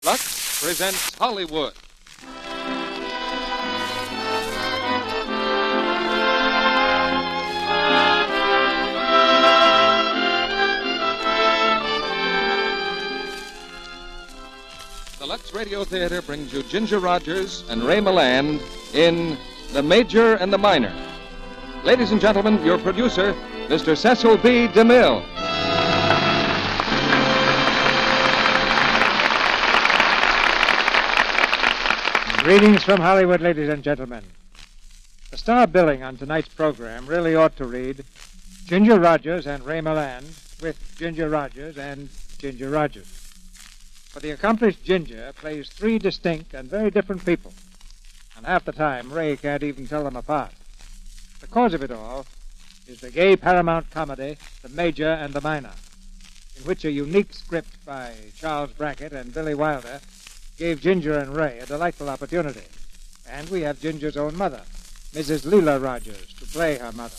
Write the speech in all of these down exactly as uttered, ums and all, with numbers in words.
Lux presents Hollywood. The Lux Radio Theater brings you Ginger Rogers and Ray Milland in The Major and the Minor. Ladies and gentlemen, your producer, Mister Cecil B. DeMille. Greetings from Hollywood, ladies and gentlemen. The star billing on tonight's program really ought to read Ginger Rogers and Ray Milland with Ginger Rogers and Ginger Rogers. For the accomplished Ginger plays three distinct and very different people, and half the time Ray can't even tell them apart. The cause of it all is the gay Paramount comedy, The Major and the Minor, in which a unique script by Charles Brackett and Billy Wilder gave Ginger and Ray a delightful opportunity. And we have Ginger's own mother, Missus Leela Rogers, to play her mother.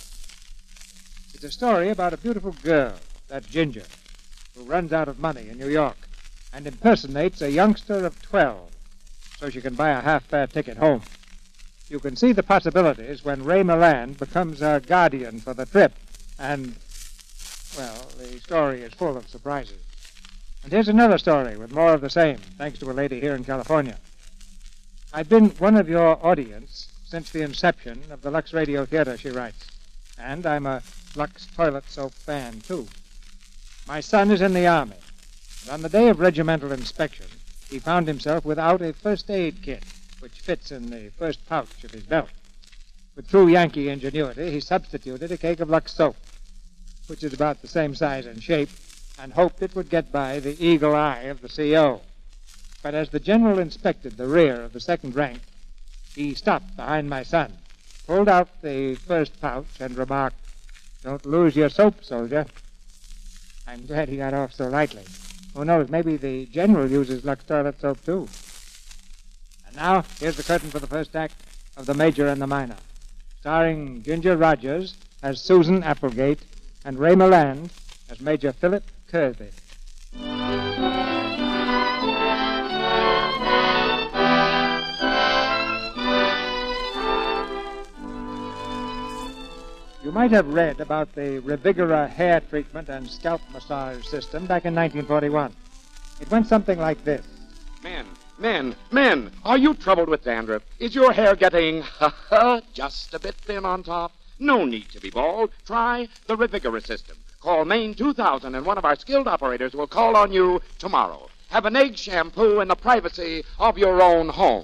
It's a story about a beautiful girl, that Ginger, who runs out of money in New York and impersonates a youngster of twelve so she can buy a half-fare ticket home. You can see the possibilities when Ray Milland becomes her guardian for the trip, and, well, the story is full of surprises. And here's another story with more of the same, thanks to a lady here in California. I've been one of your audience since the inception of the Lux Radio Theater, she writes. And I'm a Lux toilet soap fan, too. My son is in the Army, and on the day of regimental inspection, he found himself without a first aid kit, which fits in the first pouch of his belt. With true Yankee ingenuity, he substituted a cake of Lux soap, which is about the same size and shape, and hoped it would get by the eagle eye of the C O. But as the general inspected the rear of the second rank, he stopped behind my son, pulled out the first pouch, and remarked, "Don't lose your soap, soldier." I'm glad he got off so lightly. Who knows, maybe the general uses Lux toilet soap, too. And now, here's the curtain for the first act of The Major and the Minor, starring Ginger Rogers as Susan Applegate and Ray Milland as Major Philip Kirby. You might have read about the Revigora hair treatment and scalp massage system back in nineteen forty-one. It went something like this. Men, men, men, are you troubled with dandruff? Is your hair getting just a bit thin on top? No need to be bald. Try the Revigora system. Call Maine two thousand and one of our skilled operators will call on you tomorrow. Have an egg shampoo in the privacy of your own home.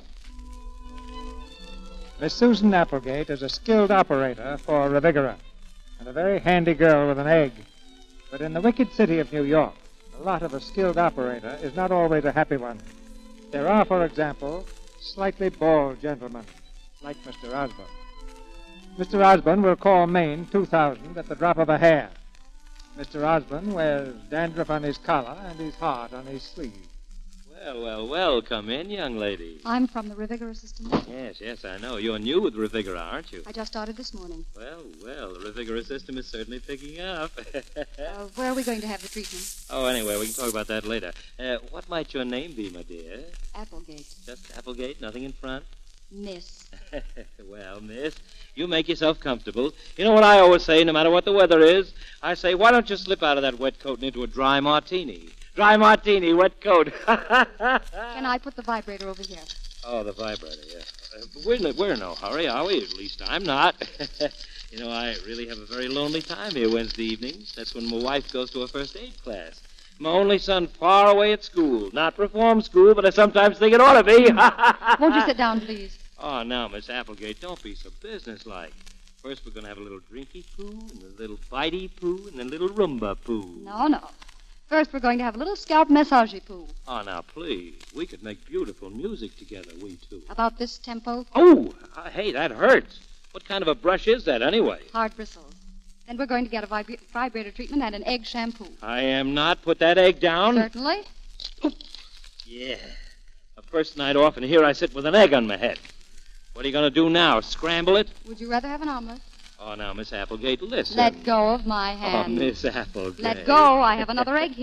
Miss Susan Applegate is a skilled operator for Revigora, and a very handy girl with an egg. But in the wicked city of New York, the lot of a skilled operator is not always a happy one. There are, for example, slightly bald gentlemen, like Mister Osborne. Mister Osborne will call Maine two thousand at the drop of a hair. Mister Osborne wears dandruff on his collar and his heart on his sleeve. Well, well, well, come in, young lady. I'm from the Revigora system. Yes, yes, I know. You're new with Revigora, aren't you? I just started this morning. Well, well, the Revigora system is certainly picking up. uh, where are we going to have the treatment? Oh, anyway, we can talk about that later. Uh, what might your name be, my dear? Applegate. Just Applegate, nothing in front? Miss. Well, miss, you make yourself comfortable. You know what I always say, no matter what the weather is? I say, why don't you slip out of that wet coat and into a dry martini? Dry martini, wet coat. Can I put the vibrator over here? Oh, the vibrator, yeah. Uh, we're, no, we're in no hurry, are we? At least I'm not. You know, I really have a very lonely time here Wednesday evenings. That's when my wife goes to her first aid class. My only son far away at school. Not reform school, but I sometimes think it ought to be. Won't you sit down, please? Oh, now, Miss Applegate, don't be so businesslike. First, we're going to have a little drinky poo, and a little bitey poo, and a little rumba poo. No, no. First, we're going to have a little scalp massage poo. Oh, now, please. We could make beautiful music together, we two. About this tempo? Oh, uh, hey, that hurts. What kind of a brush is that, anyway? Hard bristles. Then we're going to get a vib- vibrator treatment and an egg shampoo. I am not. Put that egg down. Certainly. Yeah. The first night off, and here I sit with an egg on my head. What are you going to do now, scramble it? Would you rather have an omelet? Oh, now, Miss Applegate, listen. Let go of my hand. Oh, Miss Applegate. Let go. I have another egg here.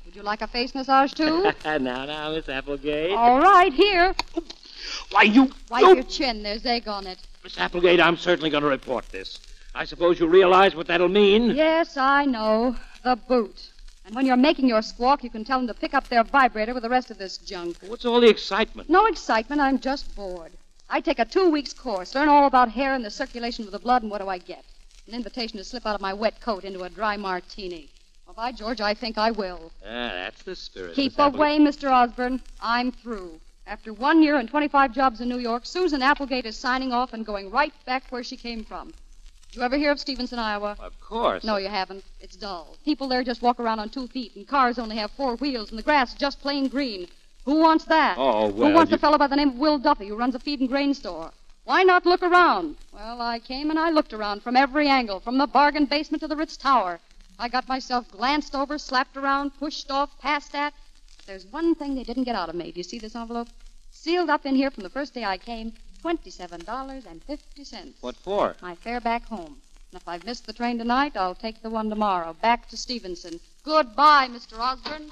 Would you like a face massage, too? now, now, Miss Applegate. All right, here. Why, you... Wipe you... your chin. There's egg on it. Miss Applegate, I'm certainly going to report this. I suppose you realize what that'll mean? Yes, I know. The boot. And when you're making your squawk, you can tell them to pick up their vibrator with the rest of this junk. What's all the excitement? No excitement. I'm just bored. I take a two weeks course, learn all about hair and the circulation of the blood, and what do I get? An invitation to slip out of my wet coat into a dry martini. Well, by George, I think I will. Ah, that's the spirit. Keep Miss Applegate. away, Mister Osborne. I'm through. After one year and twenty-five jobs in New York, Susan Applegate is signing off and going right back where she came from. Did you ever hear of Stevenson, Iowa? Of course. No, you haven't. It's dull. People there just walk around on two feet, and cars only have four wheels, and the grass is just plain green. Who wants that? Oh, well, Who wants you... a fellow by the name of Will Duffy who runs a feed and grain store? Why not look around? Well, I came and I looked around from every angle, from the bargain basement to the Ritz Tower. I got myself glanced over, slapped around, pushed off, passed at. But there's one thing they didn't get out of me. Do you see this envelope? Sealed up in here from the first day I came, twenty-seven dollars and fifty cents. What for? My fare back home. And if I've missed the train tonight, I'll take the one tomorrow, back to Stevenson. Goodbye, Mister Osborne.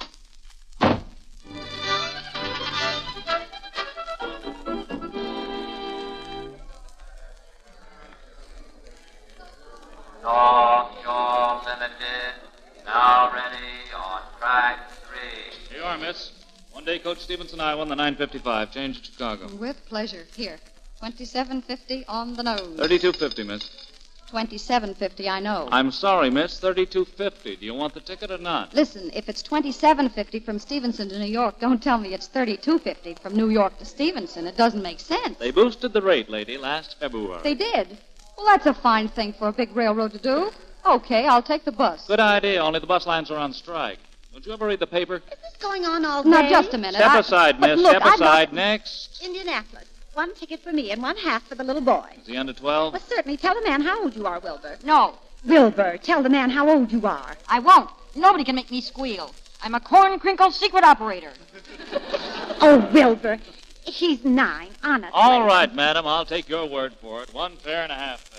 North Shore Limited, now ready on track three. Here you are, miss. One-day coach Stevenson, Iowa, on the nine fifty-five. Change to Chicago. With pleasure. Here, twenty-seven fifty on the nose. thirty-two fifty, miss. twenty-seven fifty, I know. I'm sorry, miss. thirty-two fifty. Do you want the ticket or not? Listen, if it's twenty-seven fifty from Stevenson to New York, don't tell me it's thirty-two fifty from New York to Stevenson. It doesn't make sense. They boosted the rate, lady, last February. They did? Well, that's a fine thing for a big railroad to do. Okay, I'll take the bus. Good idea, only the bus lines are on strike. Don't you ever read the paper? Is this going on all day? Now, just a minute. Step I- aside, but miss. look, Step I've aside. got- Next. Indianapolis. One ticket for me and one half for the little boy. Is he under twelve? Well, certainly. Tell the man how old you are, Wilbur. No, Wilbur, tell the man how old you are. I won't. Nobody can make me squeal. I'm a corn crinkle secret operator. Oh, Wilbur. He's nine, honestly. All right, madam. I'll take your word for it. One fare and a half fare.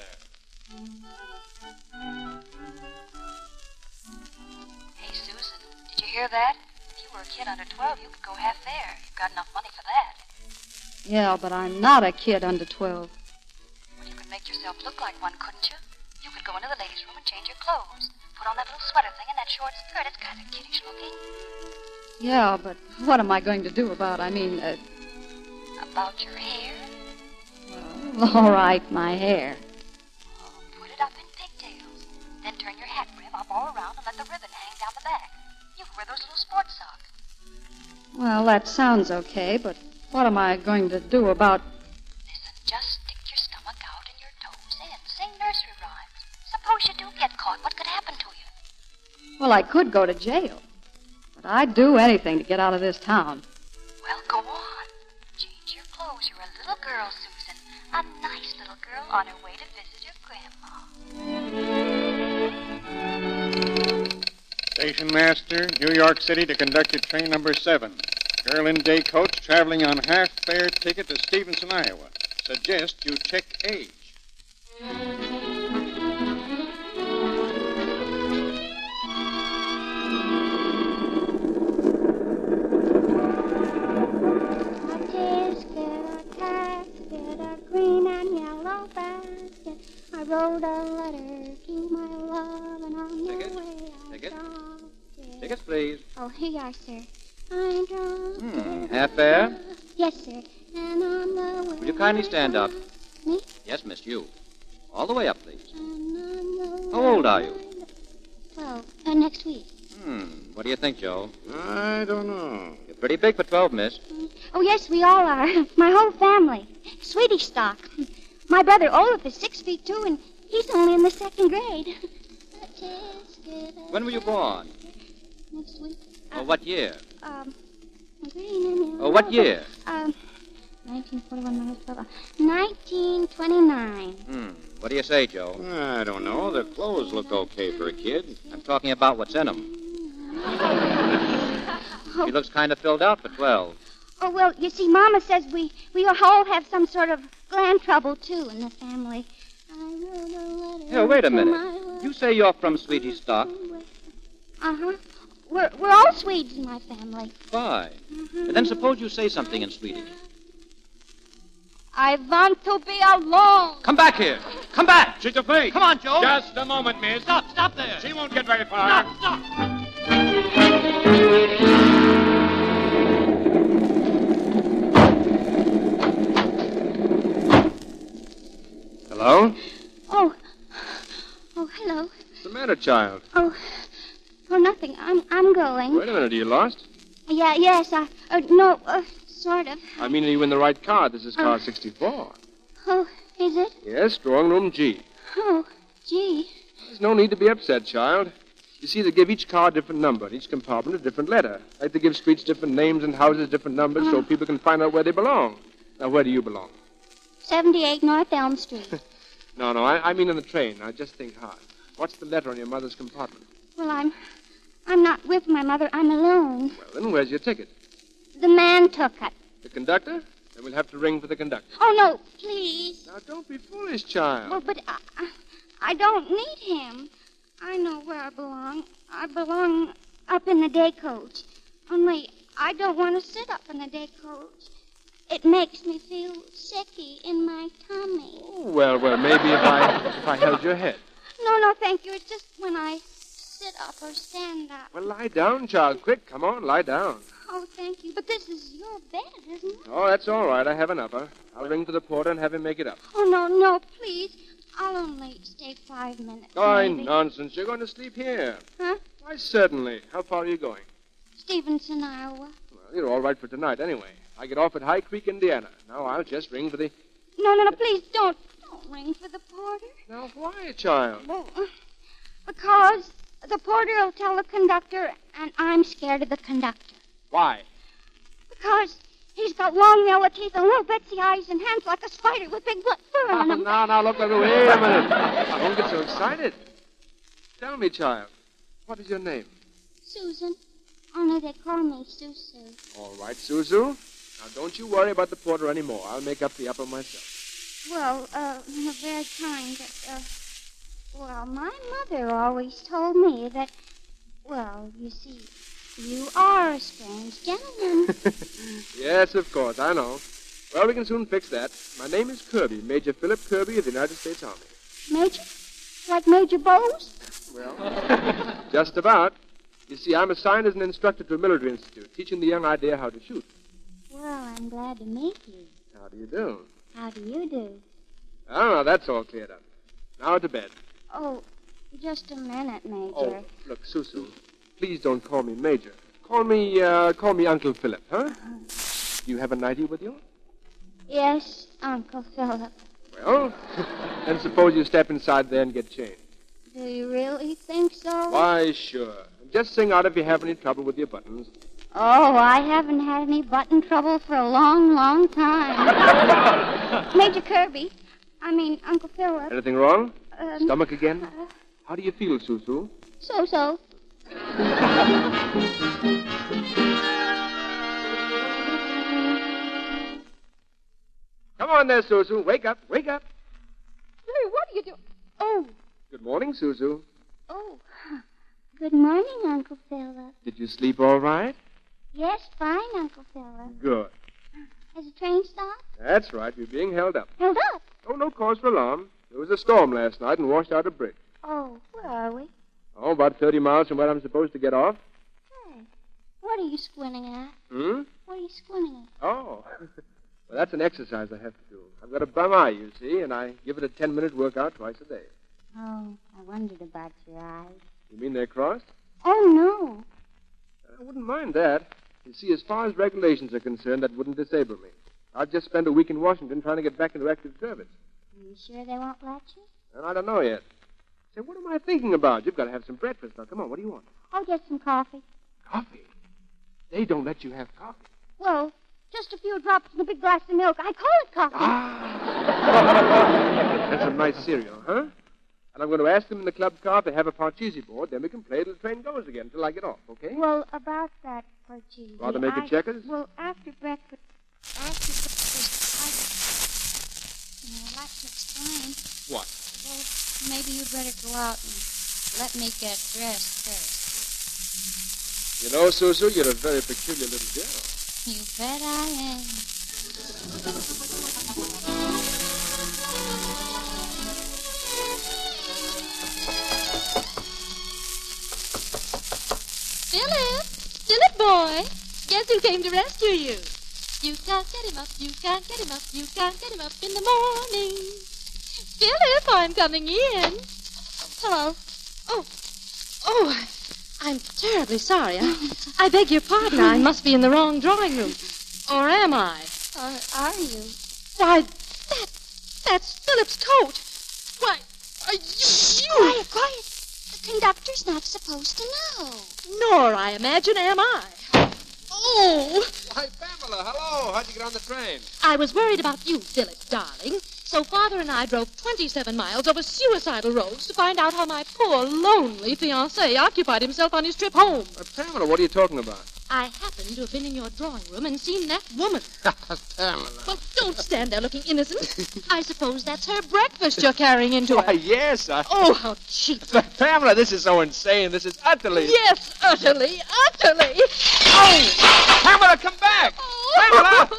Hey, Susan, did you hear that? If you were a kid under twelve, you could go half fare. You've got enough money for that. Yeah, but I'm not a kid under twelve. Well, you could make yourself look like one, couldn't you? You could go into the ladies' room and change your clothes. Put on that little sweater thing and that short skirt. It's kind of kiddish looking. Yeah, but what am I going to do about, I mean, uh, About your hair? well, all right, my hair. Oh, put it up in pigtails. Then turn your hat brim up all around and let the ribbon hang down the back. You can wear those little sports socks. Well, that sounds okay, but what am I going to do about... Listen, just stick your stomach out and your toes in. Sing nursery rhymes. Suppose you do get caught. What could happen to you? Well, I could go to jail. But I'd do anything to get out of this town. Well, go on. Change your clothes. You're a little girl, Susan. A nice little girl on her way to visit her grandma. Station master, New York City to conductor train number seven. Girl in day coach traveling on half fare ticket to Stevenson, Iowa. Suggest you check age. I wrote a letter to my love, and on the Ticket? way I Ticket? dropped it. Tickets, please. Oh, here you are, sir. I dropped Hmm, it. half fare? Yes, sir. And on the way Will you kindly stand up? Me? Yes, miss, you. All the way up, please. And on the How old are you? Twelve. Uh, next week. Hmm, what do you think, Joe? I don't know. You're pretty big for twelve, miss. Oh, yes, we all are. My whole family. Swedish stock. My brother Olaf is six feet two, and he's only in the second grade. When were you born? Next week. Or what year? Um, green and Oh, what year? Um, nineteen forty-one minus twelve. nineteen twenty-nine. Hmm, what do you say, Joe? I don't know. The clothes look okay for a kid. I'm talking about what's in them. She looks kind of filled out for twelve. Oh, well, you see, Mama says we, we all have some sort of gland trouble, too, in the family. I wrote a letter Here, wait a to minute. my You say you're from Swedish stock? Uh-huh. we're, we're all Swedes in my family. Fine. Mhm. Then suppose you say something in Swedish. I want to be alone. Come back here. Come back. She's afraid. Come on, Joe. Just a moment, miss. Stop, stop there. She won't get very far. Stop, stop. Hello? Oh. Oh, hello. What's the matter, child? Oh, oh, nothing. I'm I'm going. Wait a minute, are you lost? Yeah, yes, I, uh, no, uh, sort of. I mean, are you in the right car? This is car Oh. sixty-four. Oh, is it? Yes, drawing room G. Oh, gee. There's no need to be upset, child. You see, they give each car a different number, and each compartment a different letter. Like they give streets different names and houses different numbers so people can find out where they belong. Now, where do you belong? seventy-eight North Elm Street. No, no, I, I mean on the train. Now, just think hard. What's the letter on your mother's compartment? Well, I'm, I'm not with my mother. I'm alone. Well, then where's your ticket? The man took it. The conductor? Then we'll have to ring for the conductor. Oh, no, please. Now, don't be foolish, child. Well, but I, I, I don't need him. I know where I belong. I belong up in the day coach. Only I don't want to sit up in the day coach. It makes me feel sicky in my tummy. Oh, well, well, maybe if I if I held your head. No, no, thank you. It's just when I sit up or stand up. Well, lie down, child. Quick, come on, lie down. Oh, thank you. But this is your bed, isn't it? Oh, that's all right. I have an upper. I'll ring for the porter and have him make it up. Oh, no, no, please. I'll only stay five minutes. Oh, maybe. nonsense. You're going to sleep here. Huh? Why, certainly. How far are you going? Stevenson, Iowa. Well, you're all right for tonight anyway. I get off at High Creek, Indiana. Now I'll just ring for the... No, no, no, please don't. Don't ring for the porter. Now, why, child? Well, uh, because the porter will tell the conductor, and I'm scared of the conductor. Why? Because he's got long yellow teeth and little Betsy eyes and hands like a spider with big black fur on Now, them. now, now, look, look, wait a minute. Now, don't get so excited. Tell me, child, what is your name? Susan. Only they call me Susu. All right, Suzu. Now, don't you worry about the porter anymore. I'll make up the upper myself. Well, uh, you're very kind, but, uh, well, my mother always told me that, well, you see, you are a strange gentleman. Yes, of course, I know. Well, we can soon fix that. My name is Kirby, Major Philip Kirby of the United States Army. Major? Like Major Bowes? Well, just about. You see, I'm assigned as an instructor to a military institute, teaching the young idea how to shoot. Well, I'm glad to meet you. How do you do? How do you do? Oh, no, that's all cleared up. Now to bed. Oh, just a minute, Major. Oh, look, Susu, please don't call me Major. Call me, uh, call me Uncle Philip, huh? Do you have a nightie with you? Yes, Uncle Philip. Well, then suppose you step inside there and get changed. Do you really think so? Why, sure. Just sing out if you have any trouble with your buttons. Oh, I haven't had any button trouble for a long, long time. Major Kirby. I mean, Uncle Philip. Anything wrong? Um, Stomach again? uh, How do you feel, Susu? So-so. Come on there, Susu. Wake up, wake up. Hey, what are you doing? Oh, Good morning, Susu. oh. Good morning, Uncle Philip. Did you sleep all right? Yes, fine, Uncle Philip. Good. Has the train stopped? That's right. We're being held up. Held up? Oh, no cause for alarm. There was a storm last night and washed out a bridge. Oh, where are we? Oh, about thirty miles from where I'm supposed to get off. Hey, what are you squinting at? Hmm? What are you squinting at? Oh. Well, that's an exercise I have to do. I've got a bum eye, you see, and I give it a ten-minute workout twice a day. Oh, I wondered about your eyes. You mean they're crossed? Oh, no. I wouldn't mind that. You see, as far as regulations are concerned, that wouldn't disable me. I'd just spend a week in Washington trying to get back into active service. Are you sure they won't let you? And I don't know yet. Say, what am I thinking about? You've got to have some breakfast. Now, come on, what do you want? I'll get some coffee. Coffee? They don't let you have coffee. Well, just a few drops in a big glass of milk. I call it coffee. That's a nice cereal, huh? And I'm going to ask them in the club car if they have a parcheesi board. Then we can play till the train goes again until I get off, okay? Well, about that parcheesi. Rather make it I- checkers? Well, after breakfast, after breakfast, I... Well, I'd like to explain. What? Well, maybe you better go out and let me get dressed first. You know, Susu, you're a very peculiar little girl. You bet I am. Philip! Philip, boy! Guess who came to rescue you? You can't get him up, you can't get him up, you can't get him up in the morning. Philip, I'm coming in. Hello. Oh. Oh, I'm terribly sorry. I, I beg your pardon. I must be in the wrong drawing room. Or am I? Or are you? Why, that, that's Philip's coat. Why, are you... Quiet, quiet. The conductor's not supposed to know. Nor, I imagine, am I. Oh! Why, Pamela, hello. How'd you get on the train? I was worried about you, Philip, darling. So Father and I drove twenty-seven miles over suicidal roads to find out how my poor, lonely fiancé occupied himself on his trip home. Uh, Pamela, what are you talking about? I happened to have been in your drawing room and seen that woman. Pamela. Well, don't stand there looking innocent. I suppose that's her breakfast you're carrying into Why, her. yes, I... Oh, how cheap. But, Pamela, this is so insane. This is utterly... Yes, utterly, utterly. Oh! Pamela, come back! Pamela!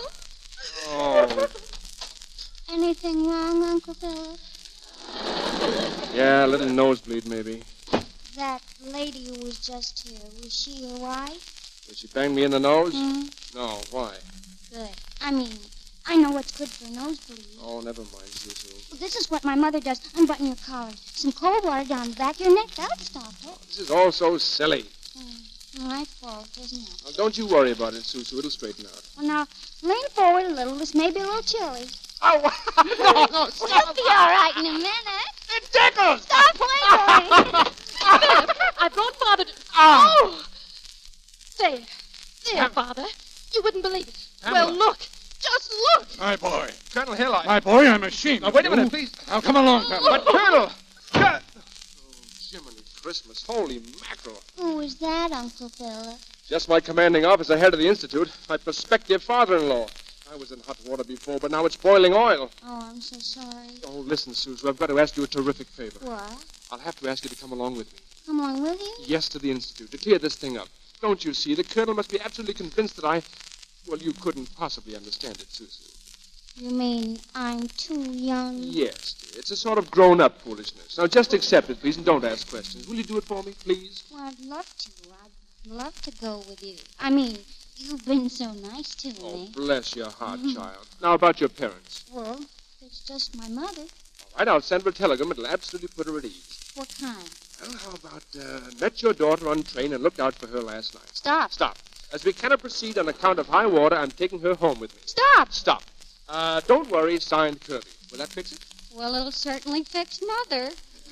Oh. Anything wrong, Uncle Philip? Yeah, a little nosebleed, maybe. That lady who was just here, was she your wife? Did she bang me in the nose? Mm. No, why? Good. I mean, I know what's good for a nosebleed. Oh, never mind, Susu. Well, this is what my mother does. Unbutton your collar. Some cold water down the back of your neck. That'll stop it. This is all so silly. Mm, my fault, isn't it? Now, don't you worry about it, Susu. It'll straighten out. Well, now, lean forward a little. This may be a little chilly. Oh, no, no, stop. We'll be all right in a minute. It tickles. Stop wiggling. Philip, I brought Father to... Oh. Oh! There. There, Pam- Father. You wouldn't believe it. Pamela. Well, look. Just look. My boy. Colonel Hill, I... My boy, I'm ashamed. Now, wait a of you. minute, please. Now, come along, Pamela. But, Colonel... God. Oh, Jiminy Christmas. Holy mackerel. Who was that, Uncle Philip? Just my commanding officer, head of the Institute. My prospective father-in-law. I was in hot water before, but now it's boiling oil. Oh, I'm so sorry. Oh, listen, Susu, I've got to ask you a terrific favor. What? I'll have to ask you to come along with me. Come along with you? Yes, to the Institute, to clear this thing up. Don't you see? The Colonel must be absolutely convinced that I... Well, you couldn't possibly understand it, Susu. You mean I'm too young? Yes, dear. It's a sort of grown-up foolishness. Now, just accept it, please, and don't ask questions. Will you do it for me, please? Well, I'd love to. I'd love to go with you. I mean, you've been so nice to Oh, me. bless your heart, Mhm. child. Now, about your parents. Well, it's just my mother. All right, I'll send her a telegram. It'll absolutely put her at ease. What kind? Well, how about, uh, met your daughter on train and looked out for her last night. Stop. Stop. As we cannot proceed on account of high water, I'm taking her home with me. Stop. Stop. Uh, don't worry, signed Kirby. Will that fix it? Well, it'll certainly fix Mother.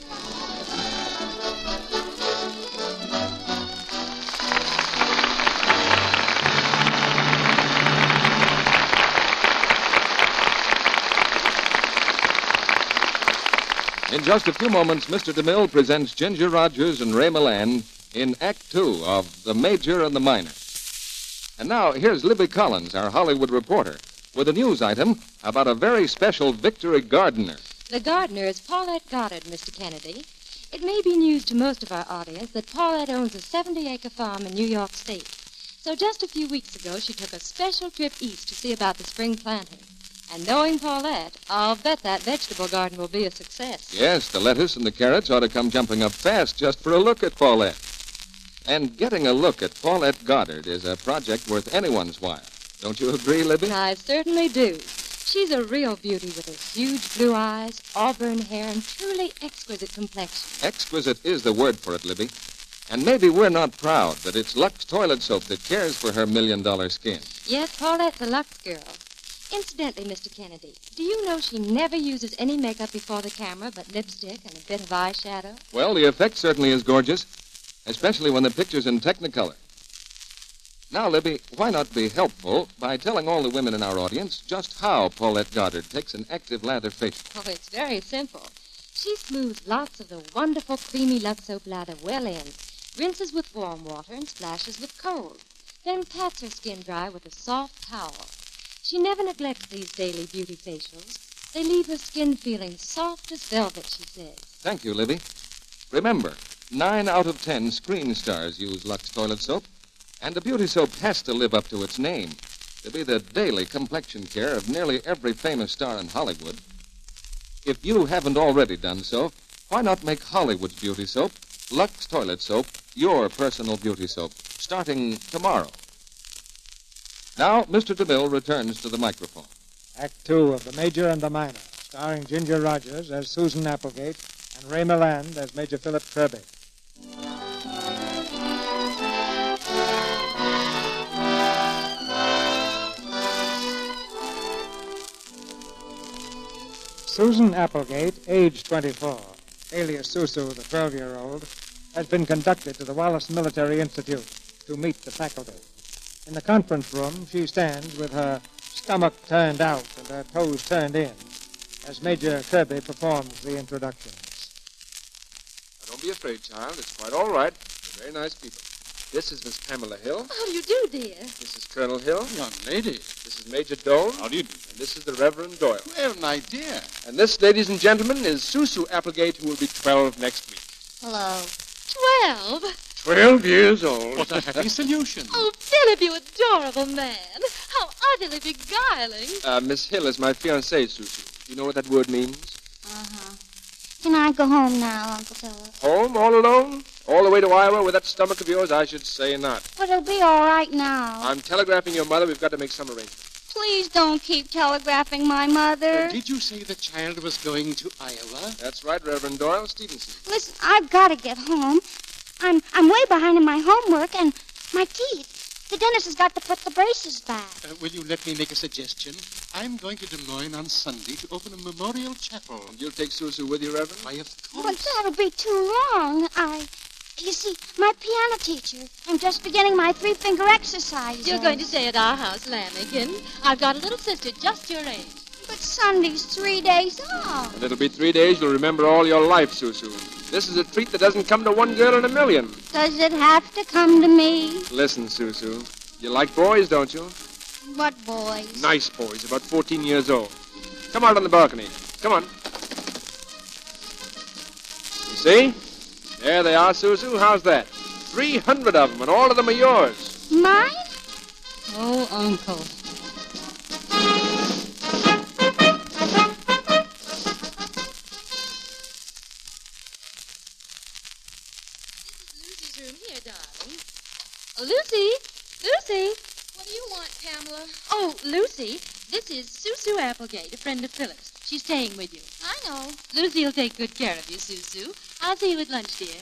In just a few moments, Mister DeMille presents Ginger Rogers and Ray Milland in Act Two of The Major and the Minor. And now, here's Libby Collins, our Hollywood reporter, with a news item about a very special Victory Gardener. The gardener is Paulette Goddard, Mister Kennedy. It may be news to most of our audience that Paulette owns a seventy-acre farm in New York State. So just a few weeks ago, she took a special trip east to see about the spring planting. And knowing Paulette, I'll bet that vegetable garden will be a success. Yes, the lettuce and the carrots ought to come jumping up fast just for a look at Paulette. And getting a look at Paulette Goddard is a project worth anyone's while. Don't you agree, Libby? I certainly do. She's a real beauty with her huge blue eyes, auburn hair, and truly exquisite complexion. Exquisite is the word for it, Libby. And maybe we're not proud, but it's Lux toilet soap that cares for her million-dollar skin. Yes, Paulette's a Lux girl. Incidentally, Mister Kennedy, do you know she never uses any makeup before the camera but lipstick and a bit of eyeshadow? Well, the effect certainly is gorgeous, especially when the picture's in Technicolor. Now, Libby, why not be helpful by telling all the women in our audience just how Paulette Goddard takes an active lather facial? Oh, it's very simple. She smooths lots of the wonderful creamy Lux soap lather well in, rinses with warm water and splashes with cold, then pats her skin dry with a soft towel. She never neglects these daily beauty facials. They leave her skin feeling soft as velvet, she says. Thank you, Libby. Remember, nine out of ten screen stars use Lux toilet soap, And the beauty soap has to live up to its name, to be the daily complexion care of nearly every famous star in Hollywood. If you haven't already done so, why not make Hollywood's beauty soap, Lux Toilet Soap, your personal beauty soap, starting tomorrow? Now, Mister DeMille returns to the microphone. Act two of The Major and the Minor, starring Ginger Rogers as Susan Applegate and Ray Milland as Major Philip Kirby. Susan Applegate, age twenty-four, alias Susu, the twelve-year-old, has been conducted to the Wallace Military Institute to meet the faculty. In the conference room, she stands with her stomach turned out and her toes turned in as Major Kirby performs the introductions. Now, don't be afraid, child. It's quite all right. They're very nice people. This is Miss Pamela Hill. How do you do, dear? This is Colonel Hill. Young lady. This is Major Doane. How do you do? And this is the Reverend Doyle. Well, my dear. And this, ladies and gentlemen, is Susu Applegate, who will be twelve next week. Hello. Twelve? Twelve years old. What a happy solution. Oh, Philip, you adorable man. How utterly beguiling. Uh, Miss Hill is my fiancée, Susu. You know what that word means? Uh-huh. Can I go home now, Uncle Philip? Home, all alone? All the way to Iowa with that stomach of yours? I should say not. But it'll be all right now. I'm telegraphing your mother. We've got to make some arrangements. Please don't keep telegraphing my mother. Uh, did you say the child was going to Iowa? That's right, Reverend Doyle Stevenson. Listen, I've got to get home. I'm I'm way behind in my homework and my teeth. The dentist has got to put the braces back. Uh, will you let me make a suggestion? I'm going to Des Moines on Sunday to open a memorial chapel. And you'll take Susu with you, Reverend? Why, of course. But that'll be too long. I... You see, my piano teacher, I'm just beginning my three-finger exercise. You're going to stay at our house, Lanigan. I've got a little sister just your age. But Sunday's three days off. And it'll be three days you'll remember all your life, Susu. This is a treat that doesn't come to one girl in a million. Does it have to come to me? Listen, Susu. You like boys, don't you? What boys? Nice boys, about fourteen years old. Come out on the balcony. Come on. You see? There they are, Susu. How's that? Three hundred of them, and all of them are yours. Mine? Oh, Uncle. Lucy's room here, darling. Oh, Lucy! Lucy! What do you want, Pamela? Oh, Lucy, this is Susu Applegate, a friend of Philip's. She's staying with you. I know. Lucy'll take good care of you, Susu. I'll see you at lunch, dear.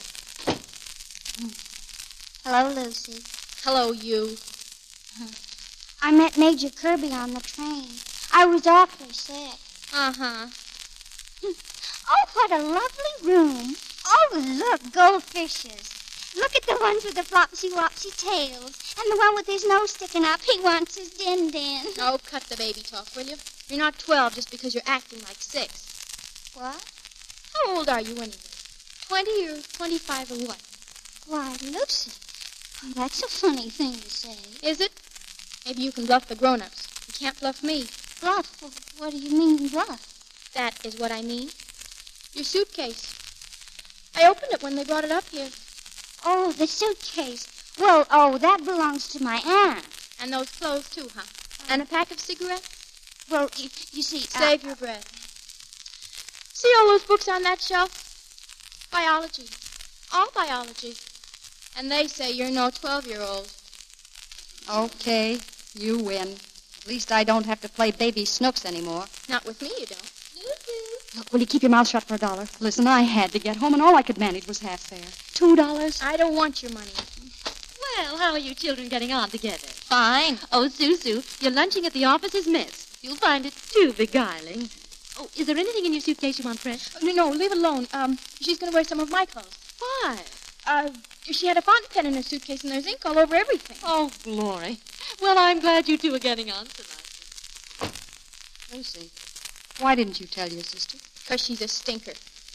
Hello, Lucy. Hello, you. I met Major Kirby on the train. I was awfully sick. Uh-huh. Oh, what a lovely room. Oh, look, goldfishes. Look at the ones with the flopsy-wopsy tails. And the one with his nose sticking up. He wants his din-din. Oh, cut the baby talk, will you? You're not twelve just because you're acting like six. What? How old are you anyway? Twenty or twenty-five or what? Why, Lucy, that's a funny thing to say. Is it? Maybe you can bluff the grown-ups. You can't bluff me. Bluff? What do you mean, bluff? That is what I mean. Your suitcase. I opened it when they brought it up here. Oh, the suitcase. Well, oh, that belongs to my aunt. And those clothes, too, huh? And a pack of cigarettes? Well, you, you see... Save uh, your breath. See all those books on that shelf? Biology. All biology. And they say you're no twelve-year-old. Okay, you win. At least I don't have to play baby snooks anymore. Not with me, you don't. Look, will you keep your mouth shut for a dollar? Listen, I had to get home, and all I could manage was half fare. Two dollars? I don't want your money. Well, how are you children getting on together? Fine. Oh, Susu, you're lunching at the officer's mess. You'll find it too beguiling. Oh, is there anything in your suitcase you want fresh? No, no, leave it alone. Um, she's going to wear some of my clothes. Why? Uh, she had a fountain pen in her suitcase, and there's ink all over everything. Oh, glory. Well, I'm glad you two are getting on so nicely. Lucy, why didn't you tell your sister? Because she's a stinker.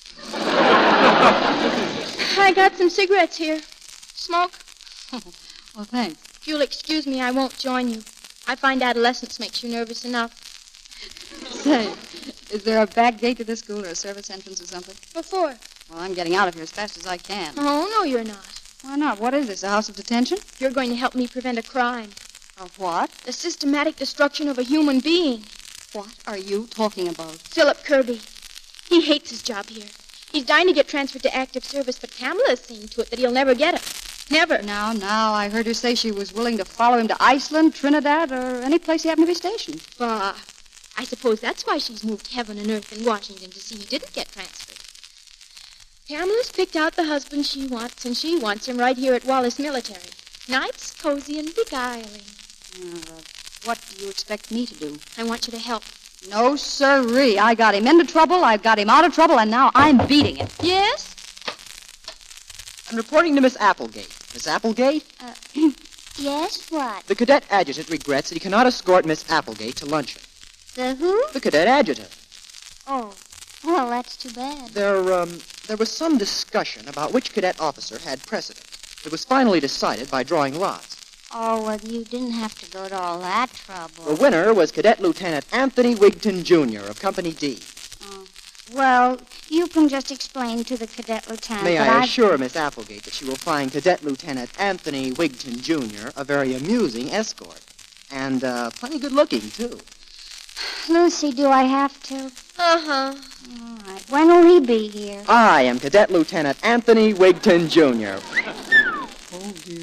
I got some cigarettes here. Smoke? Well, thanks. If you'll excuse me, I won't join you. I find adolescence makes you nervous enough. Say, is there a back gate to this school or a service entrance or something? Before. Well, I'm getting out of here as fast as I can. Oh, no, you're not. Why not? What is this, a house of detention? You're going to help me prevent a crime. A what? The systematic destruction of a human being. What are you talking about? Philip Kirby. He hates his job here. He's dying to get transferred to active service, but Pamela has seen to it that he'll never get it. Never. Now, now, I heard her say she was willing to follow him to Iceland, Trinidad, or any place he happened to be stationed. Bah. I suppose that's why she's moved heaven and earth in Washington, to see he didn't get transferred. Pamela's picked out the husband she wants, and she wants him right here at Wallace Military. Nice, cozy, and beguiling. Uh, well, what do you expect me to do? I want you to help. No, sirree. I got him into trouble, I've got him out of trouble, and now I'm beating him. Yes? I'm reporting to Miss Applegate. Miss Applegate? Uh, yes, what? The cadet adjutant regrets that he cannot escort Miss Applegate to luncheon. The who? The cadet adjutant. Oh, well, that's too bad. There, um, there was some discussion about which cadet officer had precedence. It was finally decided by drawing lots. Oh, well, you didn't have to go to all that trouble. The winner was Cadet Lieutenant Anthony Wigton, Junior of Company D. Oh. Well, you can just explain to the cadet lieutenant May that I I've... assure Miss Applegate that she will find Cadet Lieutenant Anthony Wigton, Junior a very amusing escort. And, uh, plenty good looking, too. Lucy, do I have to? Uh-huh. All right. When will he be here? I am Cadet Lieutenant Anthony Wigton, Junior Oh, dear.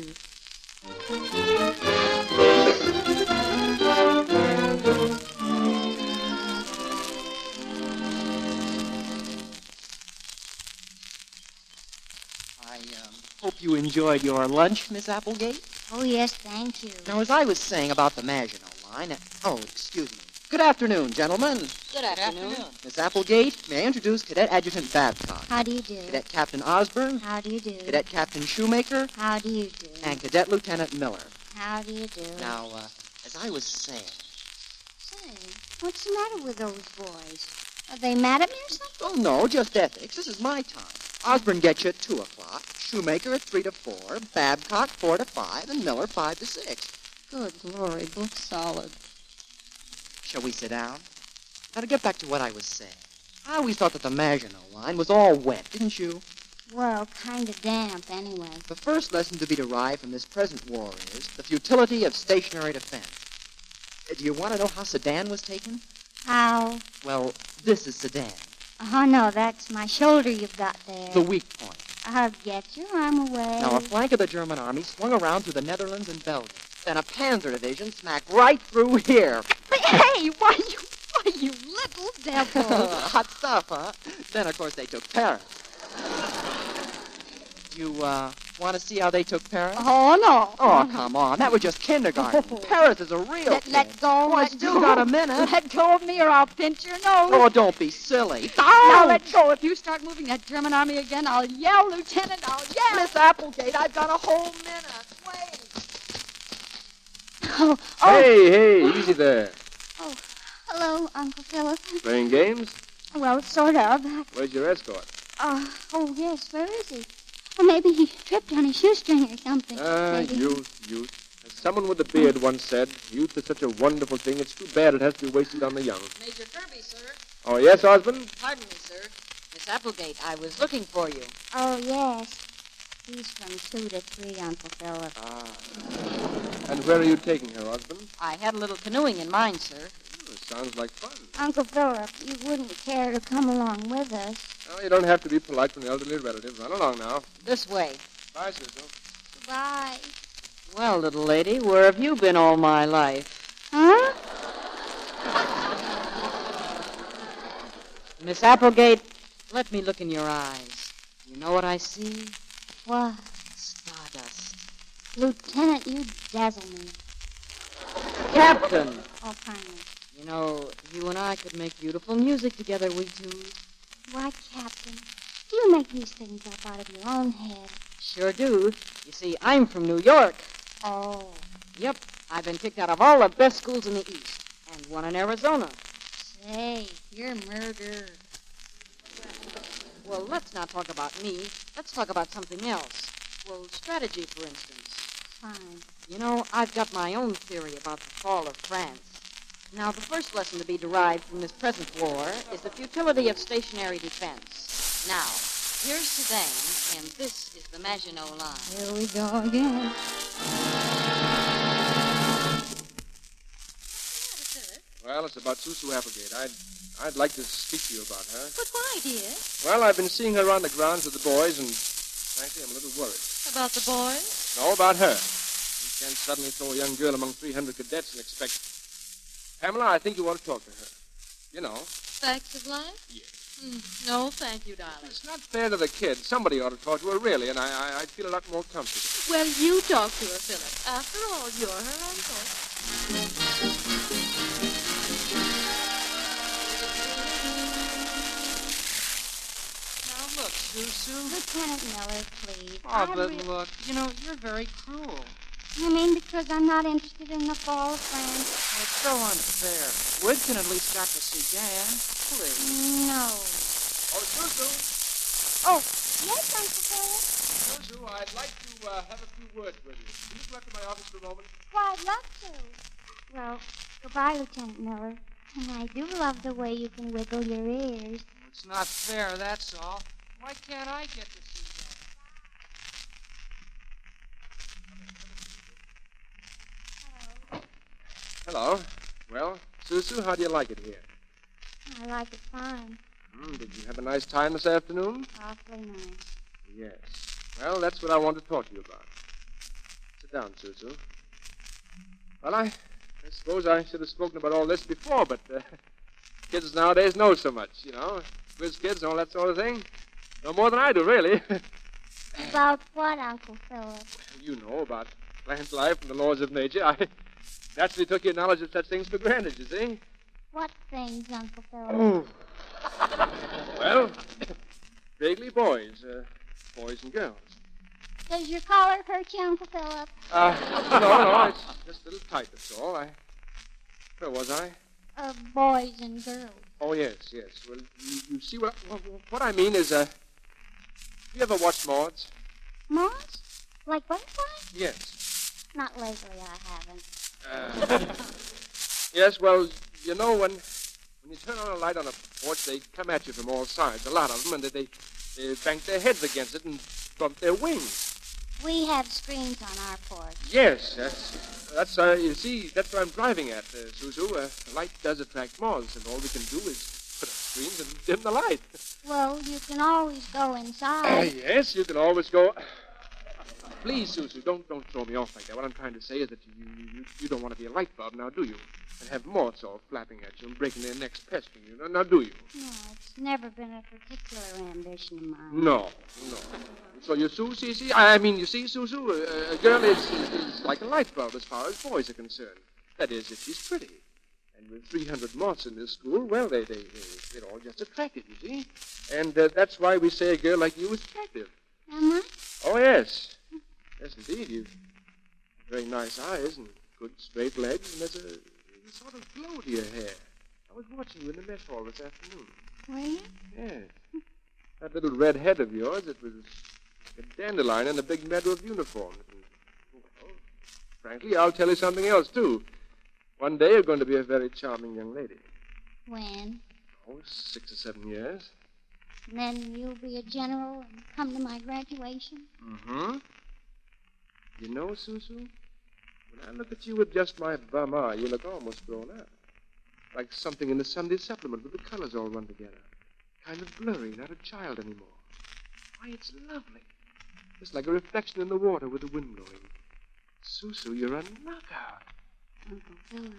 I um, hope you enjoyed your lunch, Miss Applegate. Oh, yes, thank you. Now, as I was saying about the Maginot Line... uh, Oh, excuse me. Good afternoon, gentlemen. Good afternoon. Miss Applegate, may I introduce Cadet Adjutant Babcock. How do you do? Cadet Captain Osborne. How do you do? Cadet Captain Shoemaker. How do you do? And Cadet Lieutenant Miller. How do you do? Now, uh, as I was saying... Say, what's the matter with those boys? Are they mad at me or something? Oh, no, just ethics. This is my time. Osborne gets you at two o'clock, Shoemaker at three to four, Babcock four to five, and Miller five to six. Good glory, book solid. Shall we sit down? Now, to get back to what I was saying. I always thought that the Maginot Line was all wet, didn't you? Well, kind of damp, anyway. The first lesson to be derived from this present war is the futility of stationary defense. Uh, Do you want to know how Sedan was taken? How? Well, this is Sedan, Oh, no, that's my shoulder you've got there. the weak point. I'll get your arm away. Now, a flank of the German army swung around through the Netherlands and Belgium. Then a panzer division smacked right through here. But, hey, why, you, why, you little devil. Hot stuff, huh? Then, of course, they took Paris. You, uh, want to see how they took Paris? Oh, no. Oh, come on. That was just kindergarten. Paris is a real Let, kid. let go. Oh, I let still go. got a minute. Let go of me or I'll pinch your nose. Oh, don't be silly. Now let go. If you start moving that German army again, I'll yell, Lieutenant. I'll yell. Miss Applegate, I've got a whole minute. Wait. Oh, oh. Hey, hey, easy there. Oh, hello, Uncle Philip. Playing games? Well, sort of. Where's your escort? Uh, oh, yes, where is he? Or maybe he tripped on a shoestring or something. Ah, Maybe. youth, youth. As someone with a beard once said, youth is such a wonderful thing, it's too bad it has to be wasted on the young. Major Kirby, sir. Oh, yes, Osmond? Pardon me, sir. Miss Applegate, I was looking for you. Oh, yes. He's from two to three, Uncle Philip. Ah. And where are you taking her, Osmond? I had a little canoeing in mind, sir. Oh, it sounds like fun. Uncle Philip, you wouldn't care to come along with us. Oh, you don't have to be polite to an elderly relative. Run along now. This way. Bye, Susan. Goodbye. Well, little lady, where have you been all my life? Huh? Miss Applegate, let me look in your eyes. You know what I see? What? Stardust. Lieutenant, you dazzle me. Captain! Oh, pardon me. You know, you and I could make beautiful music together, we two. Why, Captain, you make these things up out of your own head. Sure do. You see, I'm from New York. Oh. Yep, I've been kicked out of all the best schools in the East, and one in Arizona. Say, you're murder. Well, let's not talk about me. Let's talk about something else. Well, strategy, for instance. Fine. You know, I've got my own theory about the fall of France. Now, the first lesson to be derived from this present war is the futility of stationary defense. Now, Here's Sedan, and this is the Maginot Line. Here we go again. Well, it's about Susu Applegate. I'd, I'd like to speak to you about her. But why, dear? Well, I've been seeing her around the grounds with the boys, and frankly, I'm a little worried. About the boys? No, about her. You can't suddenly throw a young girl among three hundred cadets and expect... Pamela, I think you ought to talk to her. You know. Facts of life? Yes. Mm, no, thank you, darling. It's not fair to the kid. Somebody ought to talk to her, really, and I, I, I'd feel a lot more comfortable. Well, you talk to her, Philip. After all, you're her uncle. Now, look, Susu. Lieutenant Miller, please. Oh, I but re- look, you know, you're very cruel. You mean because I'm not interested in the fall of France? Oh, it's so unfair. Woodson at least got to see Dan. Please. No. Oh, Susu. Oh, yes, Uncle Philip. Susu, I'd like to uh, have a few words with you. Can you come up to my office for a moment? Why, I'd love to. Well, goodbye, Lieutenant Miller. And I do love the way you can wiggle your ears. It's not fair, that's all. Why can't I get to see Dan? Hello. Well, Susu, how do you like it here? I like it fine. Hmm, did you have a nice time this afternoon? Awfully nice. Yes. Well, that's what I want to talk to you about. Sit down, Susu. Well, I, I suppose I should have spoken about all this before, but uh, kids nowadays know so much, you know. Quiz kids and all that sort of thing. No more than I do, really. About what, Uncle Philip? You know about plant life and the laws of nature. I naturally took your knowledge of such things for granted, you see. What things, Uncle Philip? Oh. Well, vaguely boys. Uh, boys and girls. Does your collar hurt you, Uncle Philip? Uh, no, no, it's just a little tight, that's all. I... Where was I? Uh, boys and girls. Oh, yes, yes. Well, you, you see, what, what, what I mean is, uh... you ever watch Moths? Moths? Like butterflies? Yes. Not lately, I haven't. Uh, yes, well, you know, when when you turn on a light on a porch, they come at you from all sides, a lot of them, and they, they, they bang their heads against it and bump their wings. We have screens on our porch. Yes, that's, that's uh, you see, that's what I'm driving at, uh, Susu. Uh, light does attract moths, and all we can do is put up screens and dim the light. Well, you can always go Uh, inside. yes, you can always go... Please, Susu, don't don't throw me off like that. What I'm trying to say is that you you, you don't want to be a light bulb now, do you? And have moths all flapping at you and breaking their necks pestering you. Now, now do you? No, it's never been a particular ambition of mine. No, no. So you see, see, I mean, you see, Susu, a, a girl is, is, is like a light bulb as far as boys are concerned. That is, if she's pretty. And with three hundred moths in this school, well, they, they, they, they're all just attractive, you see? And uh, that's why we say a girl like you is attractive. Am I? Oh, yes. Yes, indeed. You've very nice eyes and good straight legs, and there's a, a sort of glow to your hair. I was watching you in the mess hall this afternoon. Were you? Yes. That little red head of yours, it was a dandelion in a big meadow of uniforms. And, well, frankly, I'll tell you something else, too. One day you're going to be a very charming young lady. When? Oh, six or seven years. And then you'll be a general and come to my graduation? Mm-hmm. You know, Susu, when I look at you with just my bum eye, you look almost grown up. Like something in the Sunday supplement with the colors all run together. Kind of blurry, not a child anymore. Why, it's lovely. Just like a reflection in the water with the wind blowing. Susu, you're a knockout. Uncle Philip.